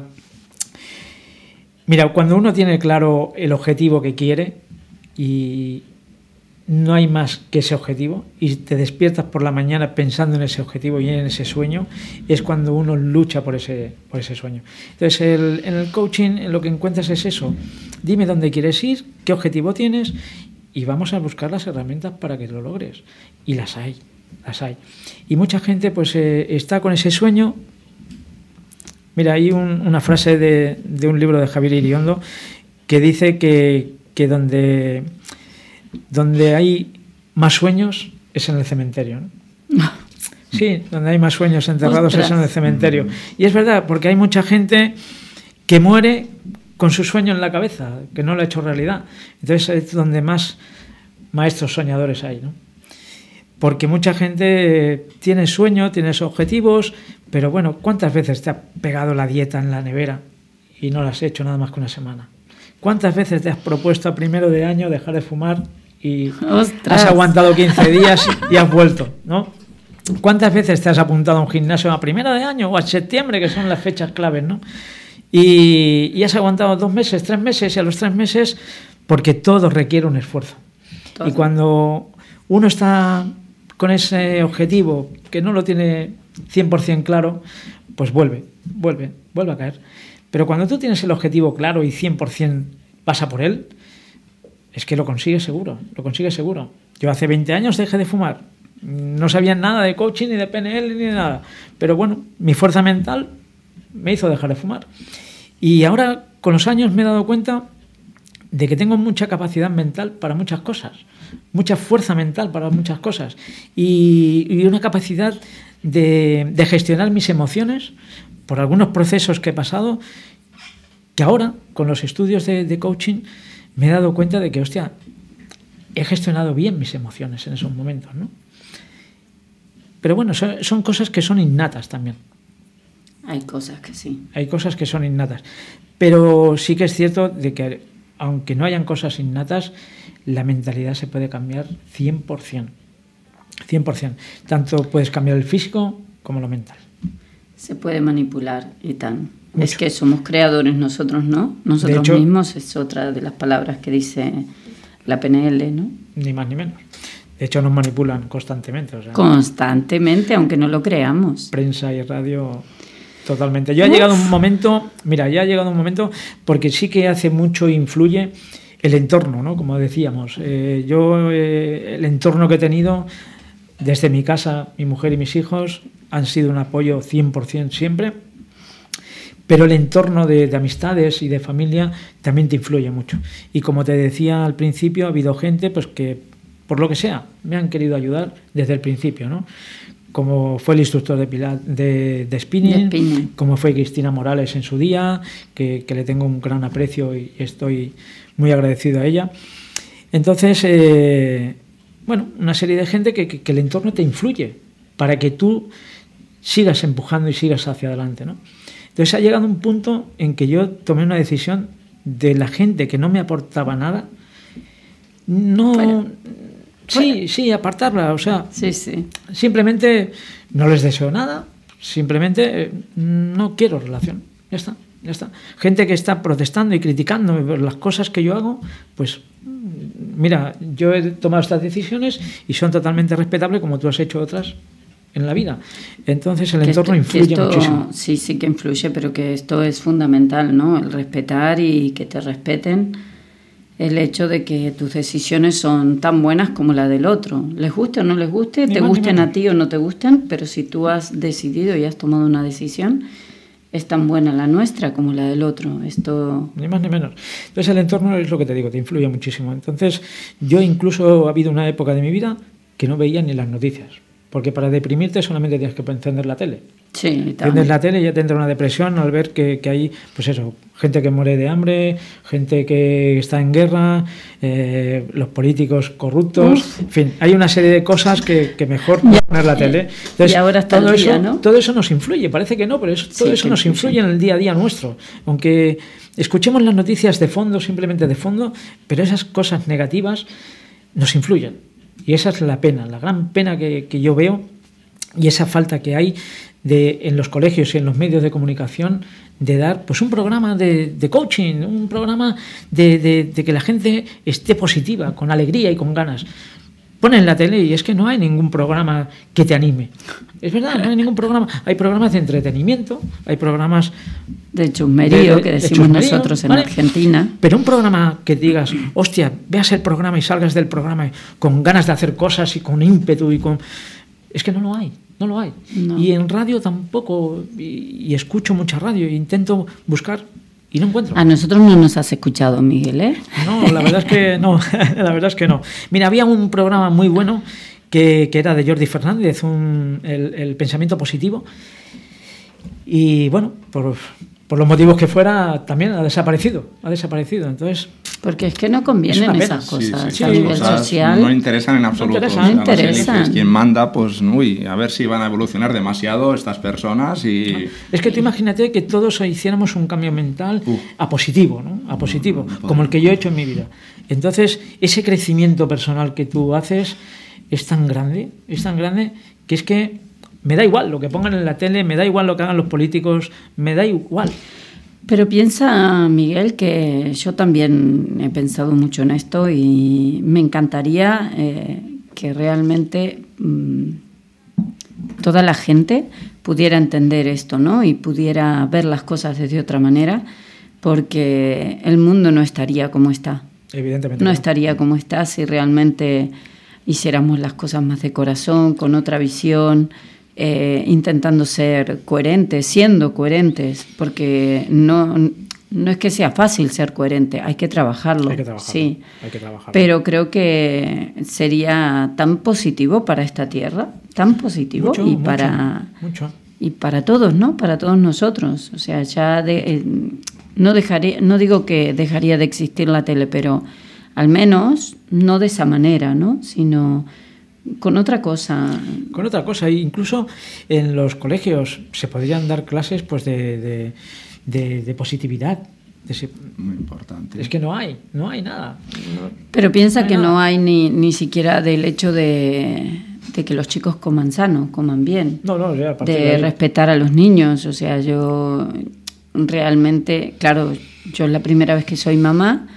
Mira, cuando uno tiene claro el objetivo que quiere y no hay más que ese objetivo y te despiertas por la mañana pensando en ese objetivo y en ese sueño, es cuando uno lucha por ese, por ese sueño. Entonces, el, en el coaching lo que encuentras es eso. Dime dónde quieres ir, qué objetivo tienes y vamos a buscar las herramientas para que lo logres. Y las hay, las hay. Y mucha gente pues eh, está con ese sueño. Mira, hay un, una frase de, de un libro de Javier Iriondo que dice que, que donde... donde hay más sueños es en el cementerio, ¿no? Sí, donde hay más sueños enterrados Ostras. es en el cementerio. Y es verdad, porque hay mucha gente que muere con su sueño en la cabeza, que no lo ha hecho realidad. Entonces es donde más maestros soñadores hay, ¿no? Porque mucha gente tiene sueño, tiene objetivos, pero bueno, ¿cuántas veces te ha pegado la dieta en la nevera y no la has hecho nada más que una semana? ¿Cuántas veces te has propuesto a primero de año dejar de fumar y Ostras. has aguantado quince días y has vuelto, ¿no? ¿Cuántas veces te has apuntado a un gimnasio a primero de año o a septiembre, que son las fechas claves, ¿no? Y, y has aguantado dos meses, tres meses y a los tres meses, porque todo requiere un esfuerzo. Todo. Y cuando uno está con ese objetivo que no lo tiene cien por ciento claro, pues vuelve, vuelve, vuelve a caer. Pero cuando tú tienes el objetivo claro y cien por ciento vas a por él, es que lo consigues seguro, lo consigues seguro. Yo hace veinte años dejé de fumar, no sabía nada de coaching, ni de P N L, ni de nada. Pero bueno, mi fuerza mental me hizo dejar de fumar. Y ahora, con los años, me he dado cuenta de que tengo mucha capacidad mental para muchas cosas, mucha fuerza mental para muchas cosas y, y una capacidad de, de gestionar mis emociones por algunos procesos que he pasado, que ahora, con los estudios de, de coaching, me he dado cuenta de que, hostia, he gestionado bien mis emociones en esos momentos, ¿no? Pero bueno, son, son cosas que son innatas también. Hay cosas que sí. Hay cosas que son innatas. Pero sí que es cierto de que, aunque no hayan cosas innatas, la mentalidad se puede cambiar cien por ciento. cien por ciento. Tanto puedes cambiar el físico como lo mental. Se puede manipular y tan. Mucho. Es que somos creadores nosotros, ¿no? Nosotros hecho, mismos es otra de las palabras que dice la P N L, ¿no? Ni más ni menos. De hecho, nos manipulan constantemente. O sea, constantemente, aunque no lo creamos. Prensa y radio, totalmente. Yo ha llegado un momento, mira, ya ha llegado un momento, porque sí que hace mucho influye el entorno, ¿no? Como decíamos. Eh, yo, eh, el entorno que he tenido desde mi casa, mi mujer y mis hijos han sido un apoyo cien por ciento siempre. Pero el entorno de, de amistades y de familia también te influye mucho. Y como te decía al principio, ha habido gente pues que, por lo que sea, me han querido ayudar desde el principio, ¿no? Como fue el instructor de, pilar, de, de, spinning, de spinning, como fue Cristina Morales en su día, que, que le tengo un gran aprecio y estoy muy agradecido a ella. Entonces, eh, bueno, una serie de gente que, que, que el entorno te influye para que tú sigas empujando y sigas hacia adelante, ¿no? Entonces ha llegado un punto en que yo tomé una decisión de la gente que no me aportaba nada, no, Sí, sí, apartarla, o sea, sí, sí. Simplemente no les deseo nada, simplemente eh, no quiero relación, ya está, ya está. Gente que está protestando y criticando las cosas que yo hago, pues mira, yo he tomado estas decisiones y son totalmente respetables como tú has hecho otras en la vida. Entonces el que entorno esto, influye esto, muchísimo. Sí, sí que influye, pero que esto es fundamental, ¿no? El respetar y que te respeten. El hecho de que tus decisiones son tan buenas como la del otro. Les guste o no les guste, Ni te más, ni gusten menos. a ti o no te gusten, pero si tú has decidido y has tomado una decisión, es tan buena la nuestra como la del otro. Esto... Ni más ni menos. Entonces el entorno es lo que te digo, te influye muchísimo. Entonces yo incluso ha habido una época de mi vida que no veía ni las noticias. Porque para deprimirte solamente tienes que encender la tele. Sí, Enciendes la tele y ya te entra una depresión al ver que, que hay, pues eso, gente que muere de hambre, gente que está en guerra, eh, los políticos corruptos, Uf. En fin, hay una serie de cosas que, que mejor ya, poner la tele. Entonces, y ahora está todo el día, eso, ¿no? todo eso nos influye, parece que no, pero eso, todo sí, eso nos influye en el día a día nuestro. Aunque escuchemos las noticias de fondo, simplemente de fondo, pero esas cosas negativas nos influyen. Y esa es la pena, la gran pena que, que yo veo y esa falta que hay de, en los colegios y en los medios de comunicación de dar pues un programa de, de coaching, un programa de, de, de que la gente esté positiva, con alegría y con ganas. Ponen la tele y es que no hay ningún programa que te anime. Es verdad, no hay ningún programa. Hay programas de entretenimiento, hay programas de chusmerío, de, que decimos chusmerío, nosotros en ¿vale? Argentina. Pero un programa que digas, hostia, veas el programa y salgas del programa con ganas de hacer cosas y con ímpetu y con... Es que no lo hay, no lo hay. No. Y en radio tampoco, y, y escucho mucha radio, e intento buscar y no encuentro. A nosotros no nos has escuchado, Miguel, ¿eh? No, la verdad es que no, la verdad es que no. Mira, había un programa muy bueno que, que era de Jordi Fernández, un, el, el pensamiento positivo, y bueno, por, por los motivos que fuera, también ha desaparecido, ha desaparecido, entonces... Porque es que no convienen esas cosas sí, sí, a sí, nivel cosas social. No interesan en absoluto. No interesan. O sea, no interesan. Élites, quien manda, pues, uy, a ver si van a evolucionar demasiado estas personas y... Es que tú imagínate que todos hiciéramos un cambio mental uh. a positivo, ¿no? A positivo, no, no como el que yo he hecho en mi vida. Entonces, ese crecimiento personal que tú haces es tan grande, es tan grande que es que me da igual lo que pongan en la tele, me da igual lo que hagan los políticos, me da igual. Pero piensa, Miguel, que yo también he pensado mucho en esto y me encantaría eh, que realmente mmm, toda la gente pudiera entender esto, ¿no? Y pudiera ver las cosas desde otra manera, porque el mundo no estaría como está. Evidentemente. No, no estaría como está si realmente hiciéramos las cosas más de corazón, con otra visión. Eh, intentando ser coherentes, siendo coherentes, porque no, no es que sea fácil ser coherente, hay que trabajarlo. Hay que trabajarlo, sí. hay que trabajarlo. Pero creo que sería tan positivo para esta tierra, tan positivo mucho, y mucho, para mucho. y para todos, ¿no? Para todos nosotros. O sea, ya de, eh, no dejaré, no digo que dejaría de existir la tele, pero al menos no de esa manera, ¿no? Sino con otra cosa. Con otra cosa. Incluso en los colegios se podrían dar clases pues de, de, de, de positividad. De ese... Muy importante. Es que no hay, no hay nada. No, Pero piensa no que nada. no hay ni, ni siquiera del hecho de, de que los chicos coman sano, coman bien. No, no, ya, a partir de de ahí... respetar a los niños. O sea, yo realmente, claro, yo es la primera vez que soy mamá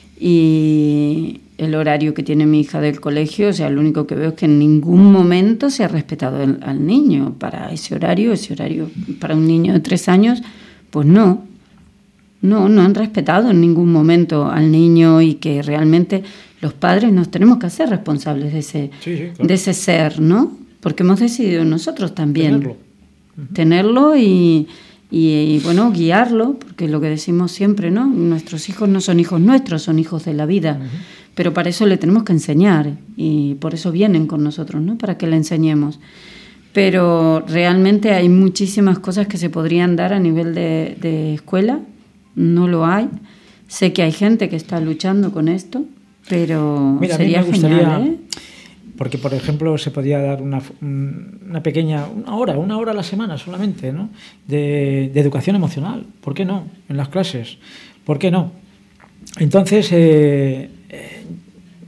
y el horario que tiene mi hija del colegio, o sea, lo único que veo es que en ningún momento se ha respetado el, al niño para ese horario, ese horario para un niño de tres años, pues no, no, no han respetado en ningún momento al niño y que realmente los padres nos tenemos que hacer responsables de ese, sí, sí, claro. de ese ser, ¿no? Porque hemos decidido nosotros también tenerlo, uh-huh. tenerlo y... Y, y bueno, guiarlo, porque lo que decimos siempre, ¿no? Nuestros hijos no son hijos nuestros, son hijos de la vida. Uh-huh. Pero para eso le tenemos que enseñar y por eso vienen con nosotros, ¿no? Para que le enseñemos. Pero realmente hay muchísimas cosas que se podrían dar a nivel de, de escuela, no lo hay. Sé que hay gente que está luchando con esto, pero Mira, sería a mí me gustaría, genial, ¿eh? Porque, por ejemplo, se podía dar una, una pequeña, una hora, una hora a la semana solamente, ¿no? De, de educación emocional. ¿Por qué no? En las clases. ¿Por qué no? Entonces, eh, eh,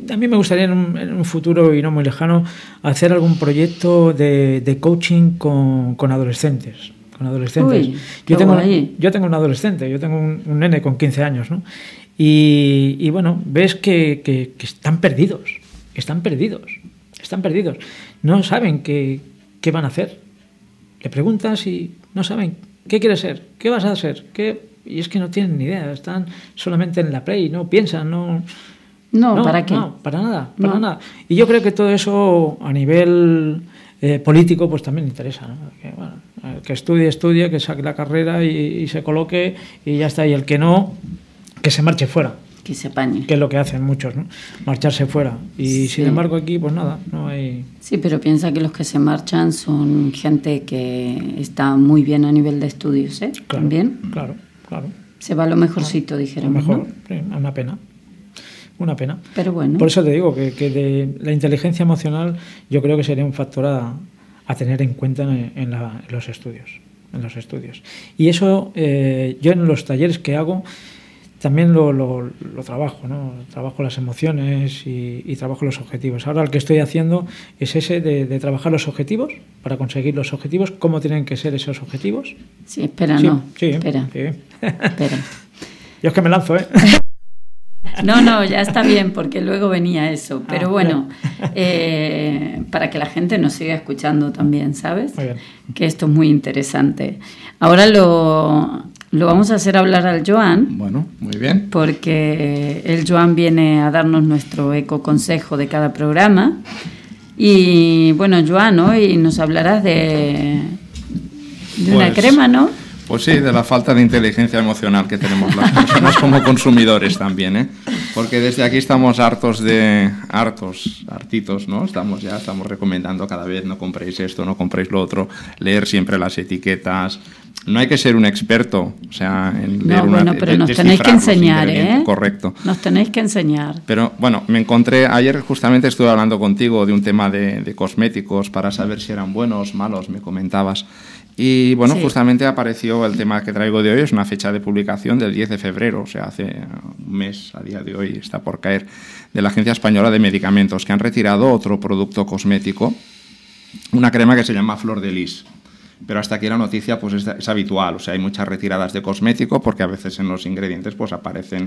a mí me gustaría en un, en un futuro y no muy lejano hacer algún proyecto de, de coaching con, con adolescentes. Con adolescentes. Uy, yo, tengo, yo tengo un adolescente, yo tengo un, un nene con quince años, ¿no? Y, y bueno, ves que, que, que están perdidos, están perdidos, están perdidos. No saben qué, qué van a hacer. Le preguntas y no saben qué quieres ser, qué vas a ser, qué... y es que no tienen ni idea, están solamente en la play, no piensan, no... No, no ¿para qué? No, para nada, para no. nada. Y yo creo que todo eso a nivel eh, político pues también interesa, ¿no? Que, bueno, que estudie, estudie, que saque la carrera y, y se coloque y ya está. Y el que no, que se marche fuera. Que se apañe. Que es lo que hacen muchos, ¿no? Marcharse fuera. Y sí. Sin embargo aquí, pues nada, no hay... Sí, pero piensa que los que se marchan son gente que está muy bien a nivel de estudios, ¿eh? Claro, También. Claro, claro. Se va lo mejorcito, dijéramos, lo mejor, ¿no? Sí, una pena. Una pena. Pero bueno. Por eso te digo que, que de la inteligencia emocional yo creo que sería un factor a, a tener en cuenta en, en, la, en los estudios. En los estudios. Y eso eh, yo en los talleres que hago también lo, lo, lo trabajo, ¿no? Trabajo las emociones y, y trabajo los objetivos. Ahora el que estoy haciendo es ese de, de trabajar los objetivos para conseguir los objetivos. ¿Cómo tienen que ser esos objetivos? Sí, espera, sí, no. Sí, espera. Sí. Espera. Yo es que me lanzo, ¿eh? No, no, ya está bien, porque luego venía eso. Pero ah, bueno, eh, para que la gente nos siga escuchando también, ¿sabes? Muy bien. Que esto es muy interesante. Ahora lo, lo vamos a hacer hablar al Joan. Bueno, muy bien. Porque el Joan viene a darnos nuestro ecoconsejo de cada programa. Y bueno, Joan, hoy nos hablarás de, de una pues... crema, ¿no? Pues sí, de la falta de inteligencia emocional que tenemos las personas como consumidores también, ¿eh? Porque desde aquí estamos hartos de... hartos, hartitos, ¿no? Estamos ya, estamos recomendando cada vez no compréis esto, no compréis lo otro, leer siempre las etiquetas. No hay que ser un experto, o sea, en leer no, una... bueno, pero nos tenéis que enseñar, ¿eh? Correcto. Nos tenéis que enseñar. Pero, bueno, me encontré... Ayer justamente estuve hablando contigo de un tema de, de cosméticos para saber si eran buenos, malos, me comentabas. Y bueno, sí. Justamente apareció el tema que traigo de hoy, es una fecha de publicación del diez de febrero, o sea, hace un mes, a día de hoy está por caer, de la Agencia Española de Medicamentos, que han retirado otro producto cosmético, una crema que se llama Flor de Lis. Pero hasta aquí la noticia pues es, es habitual, o sea, hay muchas retiradas de cosmético porque a veces en los ingredientes pues aparecen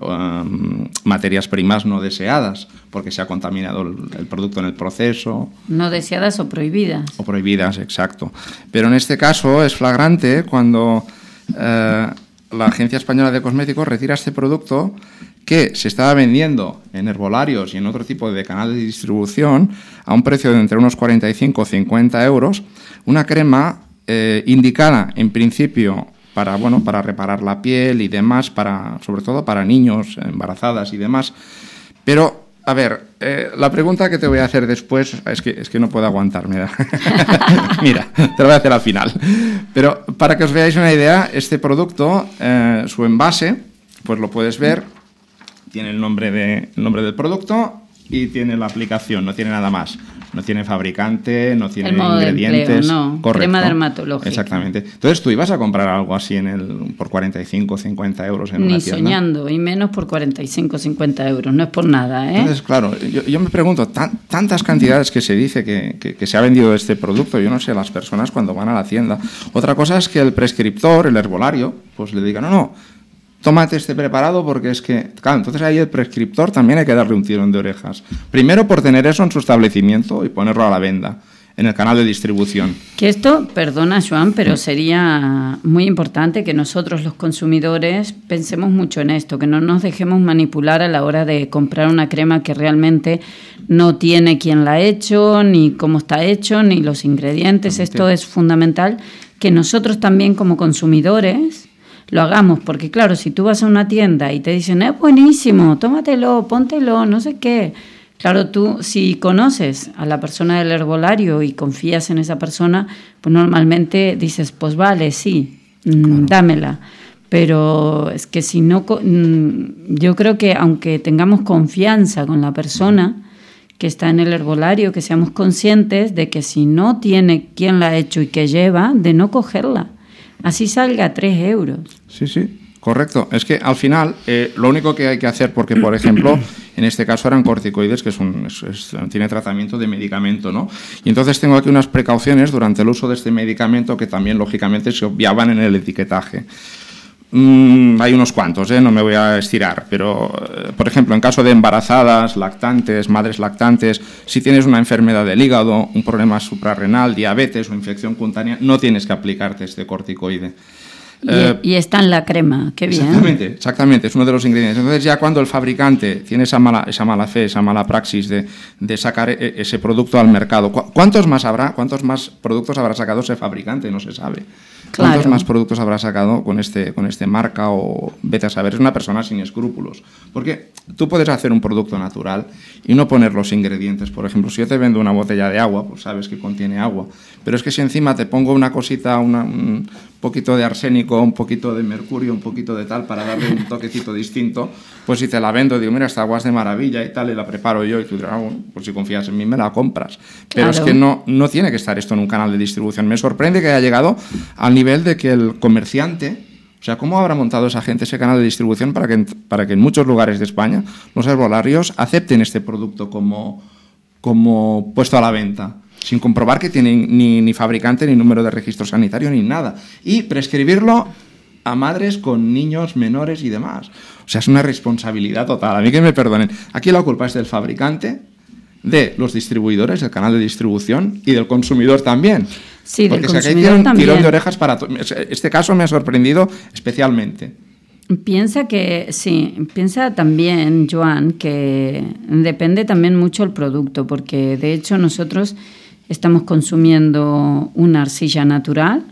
um, materias primas no deseadas porque se ha contaminado el, el producto en el proceso. No deseadas o prohibidas. O prohibidas, exacto. Pero en este caso es flagrante cuando eh, la Agencia Española de Cosméticos retira este producto que se estaba vendiendo en herbolarios y en otro tipo de canal de distribución a un precio de entre unos cuarenta y cinco o cincuenta euros, una crema eh, indicada en principio para, bueno, para reparar la piel y demás, para, sobre todo para niños, embarazadas y demás. Pero, a ver, eh, la pregunta que te voy a hacer después es que, es que no puedo aguantar, mira. Mira, te lo voy a hacer al final. Pero para que os veáis una idea, este producto, eh, su envase, pues lo puedes ver, tiene el nombre, de, el nombre del producto y tiene la aplicación, no tiene nada más. No tiene fabricante, no tiene el modo ingredientes. De empleo, no. Correcto. Crema dermatológica. Exactamente. Entonces, ¿tú ibas a comprar algo así en el, por cuarenta y cinco o cincuenta euros en Ni una tienda? Ni soñando, y menos por cuarenta y cinco o cincuenta euros. No es por nada, ¿eh? Entonces, claro, yo, yo me pregunto, tan, tantas cantidades que se dice que, que, que se ha vendido este producto, yo no sé, las personas cuando van a la tienda. Otra cosa es que el prescriptor, el herbolario, pues le diga, no, no, tómate este preparado porque es que... Claro, entonces ahí el prescriptor también hay que darle un tirón de orejas. Primero por tener eso en su establecimiento y ponerlo a la venda en el canal de distribución. Que esto, perdona Joan, pero sería muy importante que nosotros los consumidores pensemos mucho en esto, que no nos dejemos manipular a la hora de comprar una crema que realmente no tiene quién la ha hecho, ni cómo está hecho, ni los ingredientes. Esto es fundamental que nosotros también como consumidores lo hagamos, porque claro, si tú vas a una tienda y te dicen, es buenísimo, tómatelo, póntelo, no sé qué. Claro, tú si conoces a la persona del herbolario y confías en esa persona, pues normalmente dices, pues vale, sí, claro, dámela. Pero es que si no, yo creo que aunque tengamos confianza con la persona que está en el herbolario, que seamos conscientes de que si no tiene quien la ha hecho y que lleva, de no cogerla. Así salga tres euros. Sí, sí, Correcto. Es que al final eh, lo único que hay que hacer, porque por ejemplo, en este caso eran corticoides, que es un, es, es, tiene tratamiento de medicamento, ¿no? Y entonces tengo aquí unas precauciones durante el uso de este medicamento que también lógicamente se obviaban en el etiquetaje. Mm, hay unos cuantos, ¿eh? No me voy a estirar, pero eh, por ejemplo, en caso de embarazadas, lactantes, madres lactantes, si tienes una enfermedad del hígado, un problema suprarrenal, diabetes o infección cutánea, no tienes que aplicarte este corticoide. Y, eh, y está en la crema, qué bien. Exactamente, exactamente, es uno de los ingredientes. Entonces ya cuando el fabricante tiene esa mala, esa mala fe, esa mala praxis de, de sacar ese producto al mercado, ¿cuántos más habrá? ¿Cuántos más productos habrá sacado ese fabricante? No se sabe. ¿Cuántos claro. más productos habrá sacado con este, con este marca o vete a saber? Es una persona sin escrúpulos. Porque tú puedes hacer un producto natural y no poner los ingredientes. Por ejemplo, si yo te vendo una botella de agua, pues sabes que contiene agua. Pero es que si encima te pongo una cosita, una, un poquito de arsénico, un poquito de mercurio, un poquito de tal, para darle un toquecito distinto, pues si te la vendo, digo, mira, esta agua es de maravilla y tal, y la preparo yo, y tú dirás, ah, bueno, pues si confías en mí me la compras. Pero claro. es que no, no tiene que estar esto en un canal de distribución. Me sorprende que haya llegado al nivel de que el comerciante, o sea, ¿cómo habrá montado esa gente ese canal de distribución para que, para que en muchos lugares de España los herbolarios acepten este producto como, como puesto a la venta? Sin comprobar que tiene ni, ni fabricante, ni número de registro sanitario, ni nada. Y prescribirlo a madres con niños menores y demás. O sea, es una responsabilidad total. A mí que me perdonen. Aquí la culpa es del fabricante, de los distribuidores, del canal de distribución y del consumidor también. Sí, porque del si consumidor aquí hay un también. tirón de orejas para todo. Este caso me ha sorprendido especialmente. Piensa que, sí, piensa también, Joan, que depende también mucho el producto, porque de hecho nosotros estamos consumiendo una arcilla natural,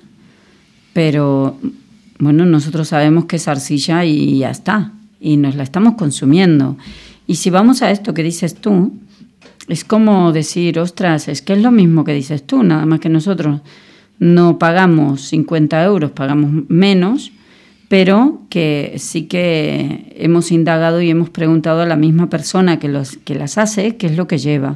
pero bueno, nosotros sabemos que es arcilla y ya está, y nos la estamos consumiendo. Y si vamos a esto que dices tú, es como decir, ostras, es que es lo mismo que dices tú, nada más que nosotros no pagamos cincuenta euros, pagamos menos, pero que sí que hemos indagado y hemos preguntado a la misma persona que, los, que las hace qué es lo que lleva.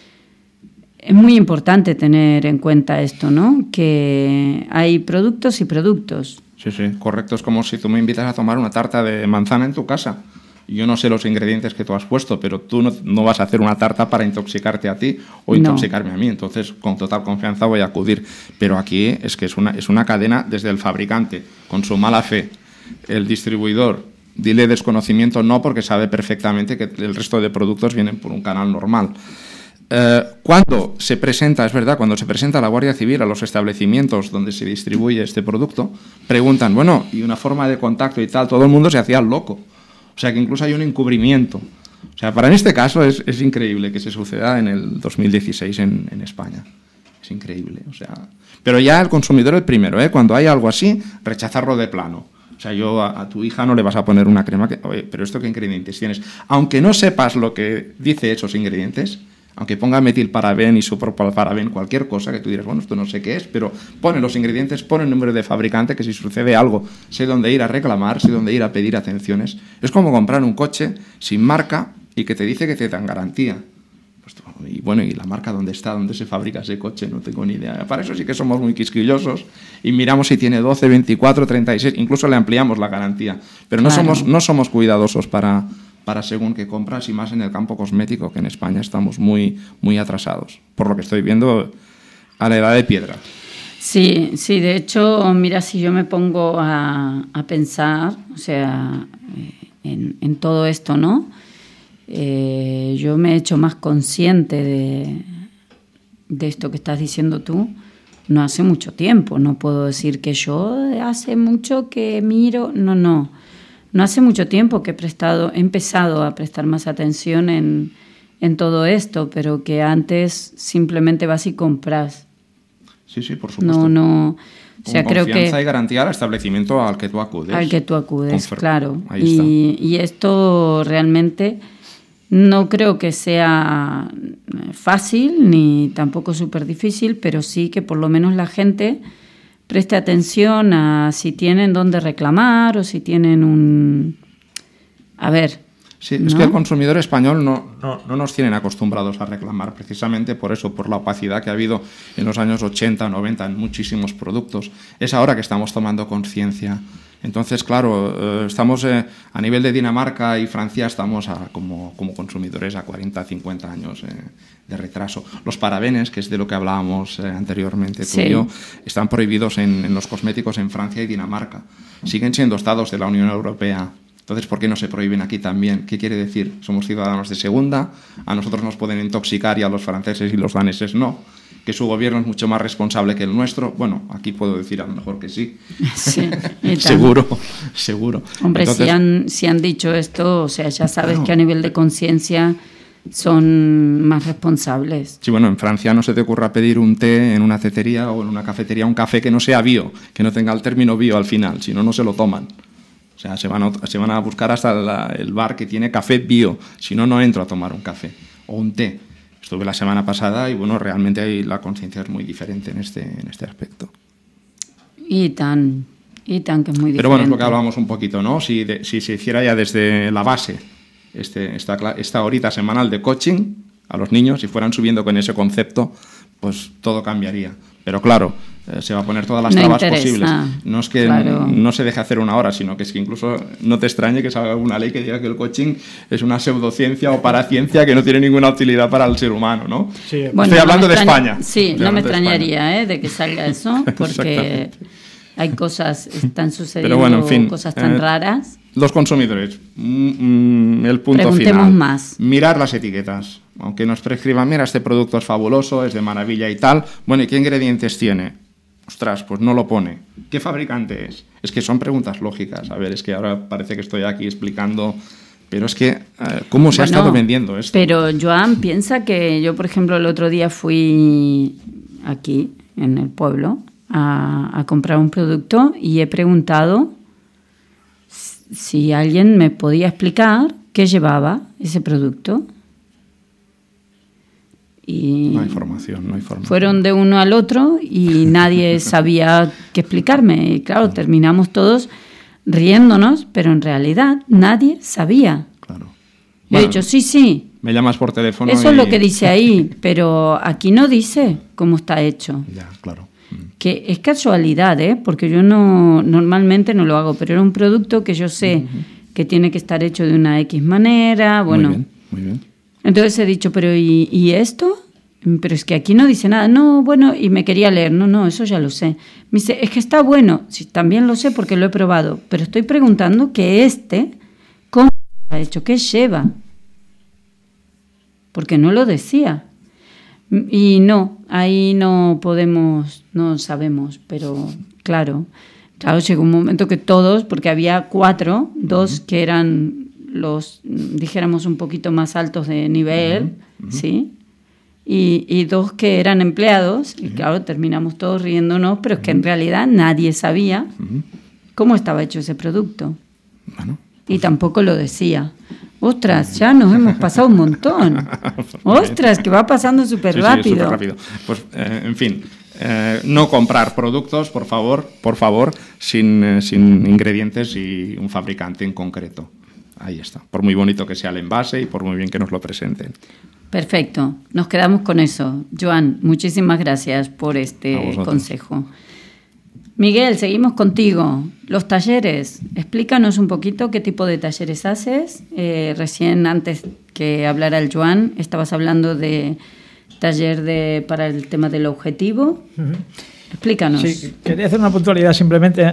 Es muy importante tener en cuenta esto, ¿no? Que hay productos y productos. Sí, sí, correcto. Es como si tú me invitas a tomar una tarta de manzana en tu casa. Yo no sé los ingredientes que tú has puesto, pero tú no, no vas a hacer una tarta para intoxicarte a ti o intoxicarme no. a mí. Entonces, con total confianza voy a acudir. Pero aquí es que es una, es una cadena desde el fabricante, con su mala fe, el distribuidor, dile desconocimiento no, porque sabe perfectamente que el resto de productos vienen por un canal normal. Eh, cuando se presenta, es verdad, cuando se presenta la Guardia Civil a los establecimientos donde se distribuye este producto, preguntan, bueno, y una forma de contacto y tal, todo el mundo se hacía loco. O sea que incluso hay un encubrimiento. O sea, para en este caso es, es increíble que se suceda en el dos mil dieciséis en, en España. Es increíble. O sea, pero ya el consumidor el primero, ¿eh? Cuando hay algo así, rechazarlo de plano. O sea, yo a, a tu hija no le vas a poner una crema que, oye, pero ¿esto qué ingredientes tienes? Aunque no sepas lo que dice esos ingredientes, aunque ponga metilparaben, isopropalparaben, cualquier cosa que tú dirás, bueno, esto no sé qué es, pero pone los ingredientes, pone el número de fabricante, que si sucede algo, sé dónde ir a reclamar, sé dónde ir a pedir atenciones. Es como comprar un coche sin marca y que te dice que te dan garantía. Pues, y bueno, ¿y la marca dónde está? ¿Dónde se fabrica ese coche? No tengo ni idea. Para eso sí que somos muy quisquillosos y miramos si tiene doce, veinticuatro, treinta y seis, incluso le ampliamos la garantía. Pero no, claro. somos, no somos cuidadosos para... para según qué compras, y más en el campo cosmético, que en España estamos muy, muy atrasados, por lo que estoy viendo a la edad de piedra. Sí, sí, de hecho, mira, si yo me pongo a, a pensar, o sea, en, en todo esto, ¿no? Eh, yo me he hecho más consciente de, de esto que estás diciendo tú, no hace mucho tiempo, no puedo decir que yo hace mucho que miro, no, no. No hace mucho tiempo que he, prestado, he empezado a prestar más atención en, en todo esto, pero que antes simplemente vas y compras. Sí, sí, por supuesto. No, no. O sea, Con creo confianza que y garantía al establecimiento al que tú acudes. Al que tú acudes, Confer- claro. Ahí Y, está. y esto realmente no creo que sea fácil ni tampoco súper difícil, pero sí que por lo menos la gente preste atención a si tienen dónde reclamar o si tienen un... A ver... Sí, ¿no? Es que el consumidor español no, no, no nos tienen acostumbrados a reclamar, precisamente por eso, por la opacidad que ha habido en los años ochenta, noventa en muchísimos productos. Es ahora que estamos tomando conciencia Entonces, claro, eh, estamos eh, a nivel de Dinamarca y Francia, estamos a, como, como consumidores a cuarenta, cincuenta años eh, de retraso. Los parabenes, que es de lo que hablábamos eh, anteriormente tú sí. y yo, están prohibidos en, en los cosméticos en Francia y Dinamarca. Siguen siendo estados de la Unión Europea. Entonces, ¿por qué no se prohíben aquí también? ¿Qué quiere decir? Somos ciudadanos de segunda, a nosotros nos pueden intoxicar y a los franceses y los daneses no. Que su gobierno es mucho más responsable que el nuestro. Bueno, aquí puedo decir a lo mejor que sí. Sí, seguro, seguro. Hombre, Entonces, si, han, si han dicho esto, o sea, ya sabes claro. que a nivel de conciencia son más responsables. Sí, bueno, en Francia no se te ocurra pedir un té en una cetería o en una cafetería, un café que no sea bio, que no tenga el término bio al final, si no, no se lo toman. O sea, se van a, se van a buscar hasta la, el bar que tiene café bio, si no, no entro a tomar un café o un té. Estuve la semana pasada y, bueno, realmente ahí la conciencia es muy diferente en este, en este aspecto. Y tan, y tan que es muy diferente. Pero bueno, es lo que hablábamos un poquito, ¿no? Si, de, si se hiciera ya desde la base este, esta, esta horita semanal de coaching a los niños, si fueran subiendo con ese concepto, pues todo cambiaría. Pero claro, eh, se va a poner todas las no trabas interesa, posibles. No es que claro. no se deje hacer una hora, sino que es que incluso no te extrañe que salga alguna ley que diga que el coaching es una pseudociencia o paraciencia que no tiene ninguna utilidad para el ser humano, ¿no? Sí. Bueno, Estoy hablando no de extraña, España. Sí, Estoy no me de extrañaría eh, de que salga eso, porque hay cosas, están sucediendo bueno, en fin, cosas tan eh, raras. Los consumidores, mm, el punto Preguntemos final. más. Mirar las etiquetas. Aunque nos prescriban, mira, este producto es fabuloso, es de maravilla y tal. Bueno, ¿y qué ingredientes tiene? Ostras, pues no lo pone. ¿Qué fabricante es? Es que son preguntas lógicas. A ver, es que ahora parece que estoy aquí explicando, pero es que, eh, ¿cómo se Bueno, ha estado vendiendo esto? Pero, Joan, piensa que yo, por ejemplo, el otro día fui aquí, en el pueblo, a, a comprar un producto y he preguntado si alguien me podía explicar qué llevaba ese producto. Y No hay información, no hay información. fueron de uno al otro y nadie sabía qué explicarme. Y claro, terminamos todos riéndonos, pero en realidad nadie sabía. Claro. Yo Bueno, he dicho, sí, sí, me llamas por teléfono eso y... es lo que dice ahí, pero aquí no dice cómo está hecho. Ya, claro. Que es casualidad, ¿eh? Porque yo no normalmente no lo hago, pero era un producto que yo sé uh-huh. que tiene que estar hecho de una X manera, bueno. Muy bien, muy bien. Entonces he dicho, pero ¿y, ¿y esto? Pero es que aquí no dice nada. No, bueno, y me quería leer. No, no, eso ya lo sé. Me dice, es que está bueno. Sí, también lo sé porque lo he probado, pero estoy preguntando que este, ¿cómo está hecho? ¿Qué lleva? Porque no lo decía. Y no, ahí no podemos, no sabemos, pero claro, claro, llegó un momento que todos, porque había cuatro, dos uh-huh. que eran los, dijéramos, un poquito más altos de nivel, uh-huh. Uh-huh. ¿sí? Y, y dos que eran empleados, uh-huh. y claro, terminamos todos riéndonos, pero es que en realidad nadie sabía uh-huh. cómo estaba hecho ese producto. Bueno. Y tampoco lo decía. Ostras, ya nos hemos pasado un montón. Ostras, que va pasando súper sí, rápido. Sí, súper rápido. Pues, eh, en fin, eh, no comprar productos, por favor, por favor, sin, eh, sin ingredientes y un fabricante en concreto. Ahí está. Por muy bonito que sea el envase y por muy bien que nos lo presenten. Perfecto. Nos quedamos con eso. Joan, muchísimas gracias por este consejo. Miguel, seguimos contigo. Los talleres, explícanos un poquito qué tipo de talleres haces. Eh, recién, antes que hablara el Joan, estabas hablando de taller de, para el tema del objetivo. Uh-huh. Explícanos. Sí, quería hacer una puntualidad simplemente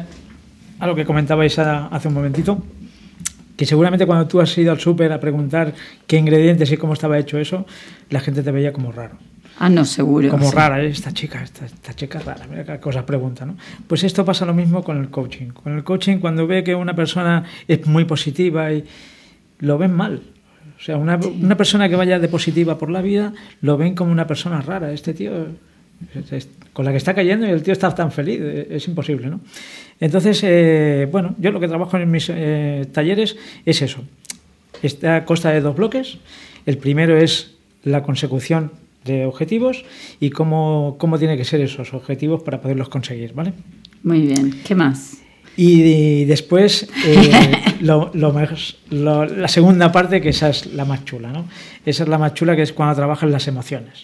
a lo que comentabais hace un momentito, que seguramente cuando tú has ido al súper a preguntar qué ingredientes y cómo estaba hecho eso, la gente te veía como raro. Ah, no, seguro. Como sí. rara, ¿eh? esta chica, esta, esta chica rara, mira qué cosas pregunta, ¿no? Pues esto pasa lo mismo con el coaching. Con el coaching, cuando ve que una persona es muy positiva, y lo ven mal. O sea, una, una persona que vaya de positiva por la vida, lo ven como una persona rara. Este tío, es, es, con la que está cayendo y el tío está tan feliz, es, es imposible, ¿no? Entonces, eh, bueno, yo lo que trabajo en mis eh, talleres es eso. Está consta de dos bloques. El primero es la consecución de objetivos y cómo, cómo tienen que ser esos objetivos para poderlos conseguir, ¿vale? Muy bien. ¿Qué más? Y, y después eh, lo, lo más, lo, la segunda parte, que esa es la más chula, ¿no? Esa es la más chula, que es cuando trabajan las emociones.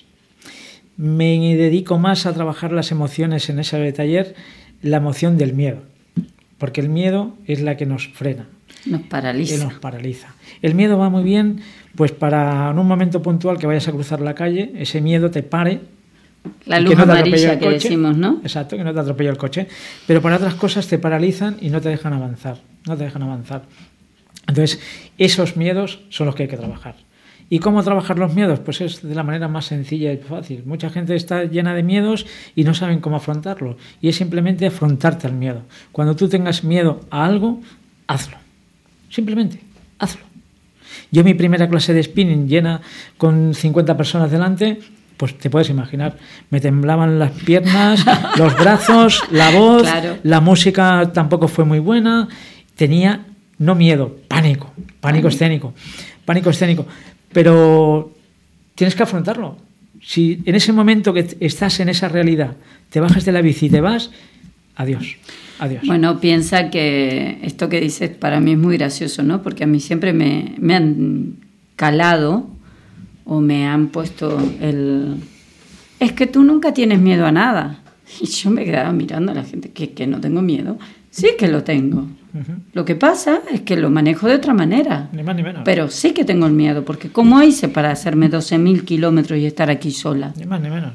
Me dedico más a trabajar las emociones en ese taller, la emoción del miedo. porque el miedo es la que nos frena. Nos paraliza. Nos paraliza. El miedo va muy bien, pues para en un momento puntual que vayas a cruzar la calle, ese miedo te pare. La luz no amarilla que decimos, ¿no? Exacto, que no te atropella el coche. Pero para otras cosas te paralizan y no te dejan avanzar. No te dejan avanzar. Entonces, esos miedos son los que hay que trabajar. ¿Y cómo trabajar los miedos? Pues es de la manera más sencilla y fácil. Mucha gente está llena de miedos y no saben cómo afrontarlo. Y es simplemente afrontarte al miedo. Cuando tú tengas miedo a algo, hazlo. Simplemente, hazlo. Yo mi primera clase de spinning llena con cincuenta personas delante, pues te puedes imaginar, me temblaban las piernas, los brazos, la voz, claro. La música tampoco fue muy buena, tenía no miedo, pánico, pánico escénico, pánico escénico, pero tienes que afrontarlo. Si en ese momento que estás en esa realidad te bajas de la bici y te vas, adiós. Adiós. Bueno, piensa que esto que dices para mí es muy gracioso, ¿no? Porque a mí siempre me, me han calado o me han puesto el... Es que tú nunca tienes miedo a nada. Y yo me quedaba mirando a la gente que, que no tengo miedo. Sí que lo tengo. Uh-huh. Lo que pasa es que lo manejo de otra manera. Ni más ni menos. Pero sí que tengo el miedo, porque ¿cómo hice para hacerme doce mil kilómetros y estar aquí sola? Ni más ni menos.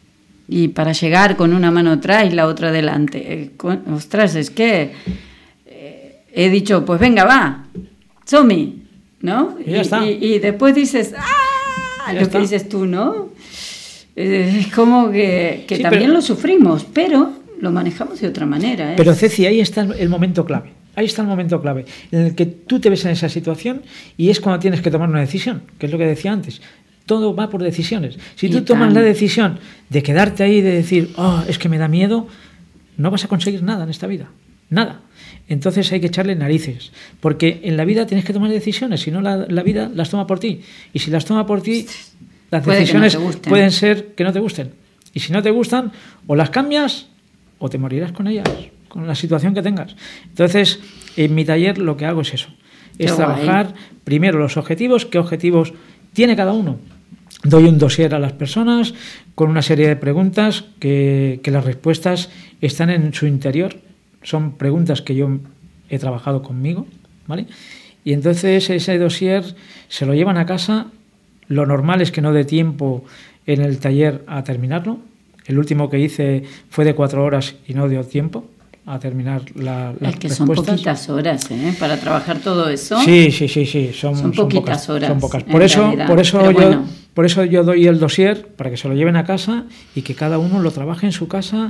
Y para llegar con una mano atrás y la otra delante. Eh, con, ostras, es que eh, he dicho, pues venga, va, Somi, ¿no? Y ya y, está. Y, y después dices, ¡ah! Lo está. que dices tú, ¿no? Eh, es como que, que sí, también pero, lo sufrimos, pero lo manejamos de otra manera. ¿eh? Pero Ceci, ahí está el momento clave. Ahí está el momento clave, en el que tú te ves en esa situación y es cuando tienes que tomar una decisión, que es lo que decía antes. Todo va por decisiones. Si tú tomas la decisión de quedarte ahí y de decir, oh, es que me da miedo, no vas a conseguir nada en esta vida. Nada. Entonces hay que echarle narices. Porque en la vida tienes que tomar decisiones, si no la, la vida las toma por ti. Y si las toma por ti, las Puede decisiones no pueden ser que no te gusten. Y si no te gustan, o las cambias o te morirás con ellas, con la situación que tengas. Entonces, en mi taller lo que hago es eso. Es Qué trabajar guay. Primero los objetivos, qué objetivos tiene cada uno. Doy un dossier a las personas con una serie de preguntas que, que las respuestas están en su interior. Son preguntas que yo he trabajado conmigo, ¿vale? Y entonces ese dossier se lo llevan a casa. Lo normal es que no dé tiempo en el taller a terminarlo. El último que hice fue de cuatro horas y no dio tiempo a terminar la, las Es que respuestas. son poquitas horas, ¿eh? Para trabajar todo eso. Sí, sí, sí, sí. Son, son poquitas son pocas, horas. Son pocas. Por eso, realidad. por eso Pero yo, bueno. por eso yo doy el dossier para que se lo lleven a casa y que cada uno lo trabaje en su casa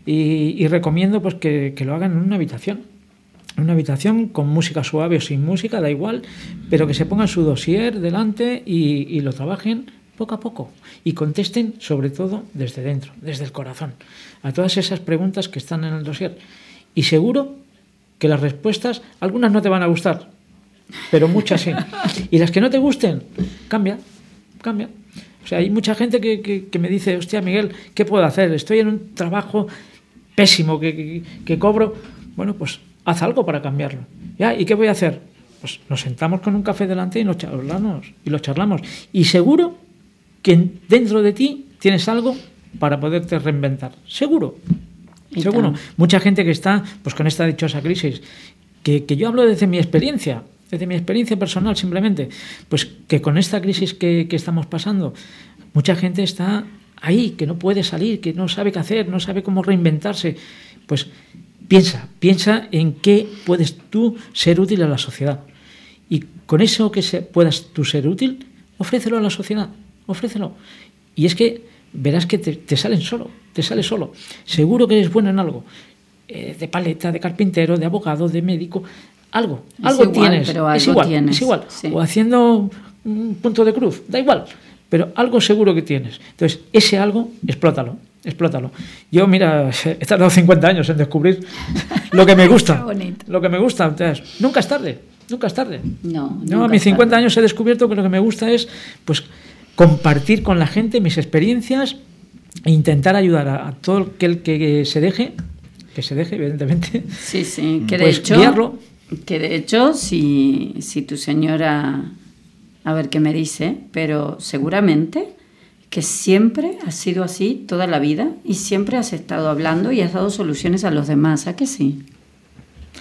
y, y recomiendo pues que, que lo hagan en una habitación. En una habitación con música suave o sin música, da igual, pero que se pongan su dossier delante y, y lo trabajen poco a poco y contesten sobre todo desde dentro, desde el corazón, a todas esas preguntas que están en el dossier. Y seguro que las respuestas, algunas no te van a gustar, pero muchas sí. Y las que no te gusten, cambia, cambia. O sea, hay mucha gente que, que, que me dice, hostia, Miguel, ¿qué puedo hacer? Estoy en un trabajo pésimo que, que, que cobro. Bueno, pues haz algo para cambiarlo. ¿Ya? ¿Y qué voy a hacer? Pues nos sentamos con un café delante y, nos charlamos, y lo charlamos. Y seguro que dentro de ti tienes algo para poderte reinventar. Seguro. Seguro. Tal. Mucha gente que está pues con esta dichosa crisis, que, que yo hablo desde mi experiencia, desde mi experiencia personal simplemente, pues que con esta crisis que, que estamos pasando, mucha gente está ahí, que no puede salir, que no sabe qué hacer, no sabe cómo reinventarse. Pues piensa, piensa en qué puedes tú ser útil a la sociedad. Y con eso que se, puedas tú ser útil, ofrécelo a la sociedad, ofrécelo. Y es que verás que te, te salen solo, te sale solo. Seguro que eres bueno en algo, eh, de paleta, de carpintero, de abogado, de médico, algo, es algo igual, tienes, pero algo es igual, tienes, es igual. Sí. O haciendo un punto de cruz, da igual, pero algo seguro que tienes. Entonces, ese algo, explótalo, explótalo. Yo, mira, he tardado cincuenta años en descubrir lo que me gusta, lo que me gusta. Entonces, nunca es tarde, nunca es tarde. No, no a mis cincuenta años he descubierto que lo que me gusta es, pues, compartir con la gente mis experiencias e intentar ayudar a, a todo aquel que, que se deje, que se deje, evidentemente. Sí, sí, que de pues, hecho, guiarlo. que de hecho, si, si tu señora, a ver qué me dice, pero seguramente que siempre ha sido así toda la vida y siempre has estado hablando y has dado soluciones a los demás, ¿a que sí?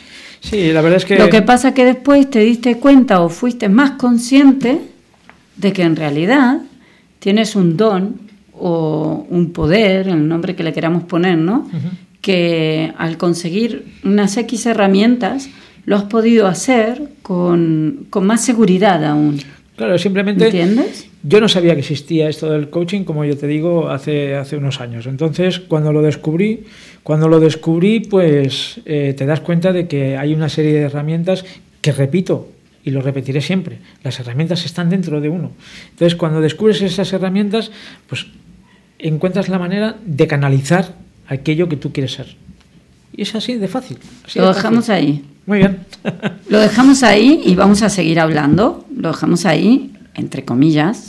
Sí, la verdad es que... Lo que pasa es que después te diste cuenta o fuiste más consciente de que en realidad tienes un don o un poder, el nombre que le queramos poner, ¿no? Uh-huh. Que al conseguir unas X herramientas lo has podido hacer con, con más seguridad aún. Claro, simplemente... ¿Entiendes? Yo no sabía que existía esto del coaching, como yo te digo, hace, hace unos años. Entonces, cuando lo descubrí, cuando lo descubrí, pues eh, te das cuenta de que hay una serie de herramientas que repito, y lo repetiré siempre, las herramientas están dentro de uno. Entonces, cuando descubres esas herramientas, pues encuentras la manera de canalizar aquello que tú quieres ser. Y es así de fácil. Así lo de dejamos fácil. ahí. Muy bien. Lo dejamos ahí y vamos a seguir hablando. Lo dejamos ahí, entre comillas.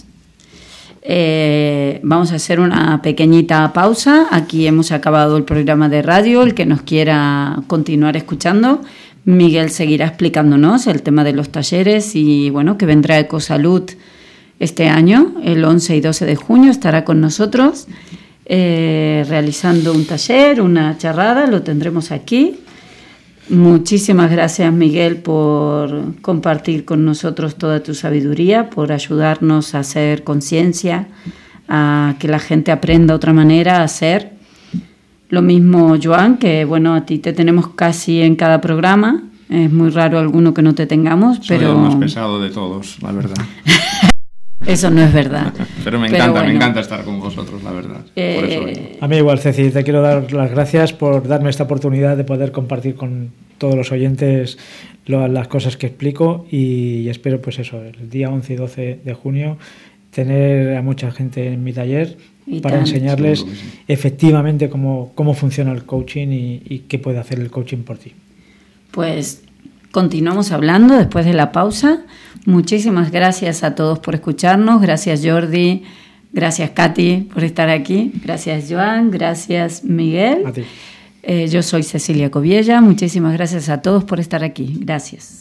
Eh, vamos a hacer una pequeñita pausa. Aquí hemos acabado el programa de radio. El que nos quiera continuar escuchando, Miguel seguirá explicándonos el tema de los talleres y bueno, que vendrá Ecosalud este año, el once y doce de junio, estará con nosotros eh, realizando un taller, una charrada, lo tendremos aquí. Muchísimas gracias, Miguel, por compartir con nosotros toda tu sabiduría, por ayudarnos a hacer conciencia, a que la gente aprenda otra manera a hacer. Lo mismo, Joan, que bueno, a ti te tenemos casi en cada programa. Es muy raro alguno que no te tengamos, Soy pero... el más pesado de todos, la verdad. Eso no es verdad. Pero me encanta, pero bueno, me encanta estar con vosotros, la verdad. Eh, por eso vengo. A mí igual, Ceci, te quiero dar las gracias por darme esta oportunidad de poder compartir con todos los oyentes lo, las cosas que explico y espero, pues eso, el día once y doce de junio tener a mucha gente en mi taller y para tanto. enseñarles sí. efectivamente cómo, cómo funciona el coaching y, y qué puede hacer el coaching por ti. Pues continuamos hablando después de la pausa. Muchísimas gracias a todos por escucharnos. Gracias, Jordi. Gracias, Katy, por estar aquí. Gracias, Joan. Gracias, Miguel. A ti. Eh, yo soy Cecilia Coviella. Muchísimas gracias a todos por estar aquí. Gracias.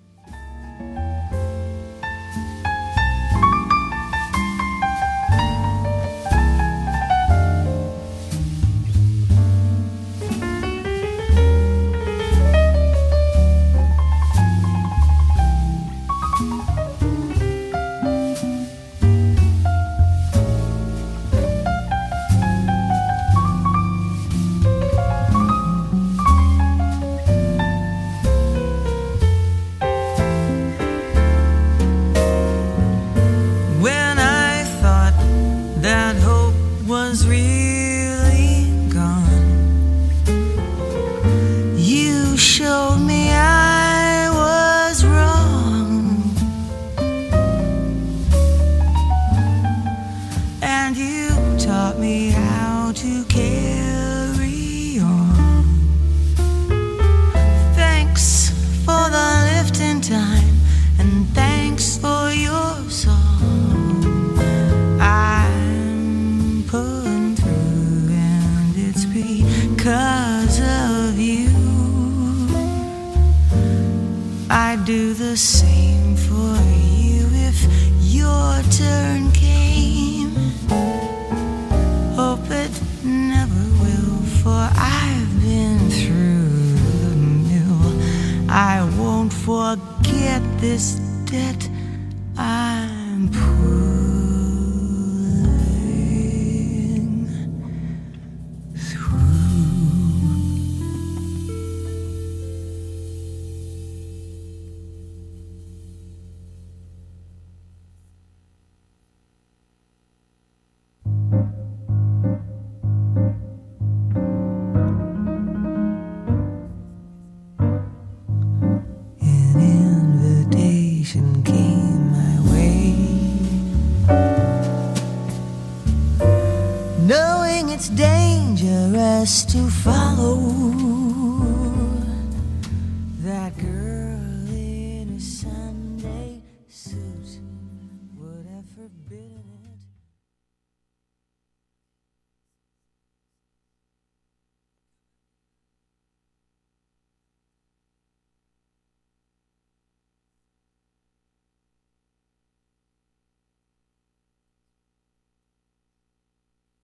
Do the same for you if your turn came. Hope it never will, for I've been through the mill. I won't forget this debt I'm pulling through. Knowing it's dangerous to follow.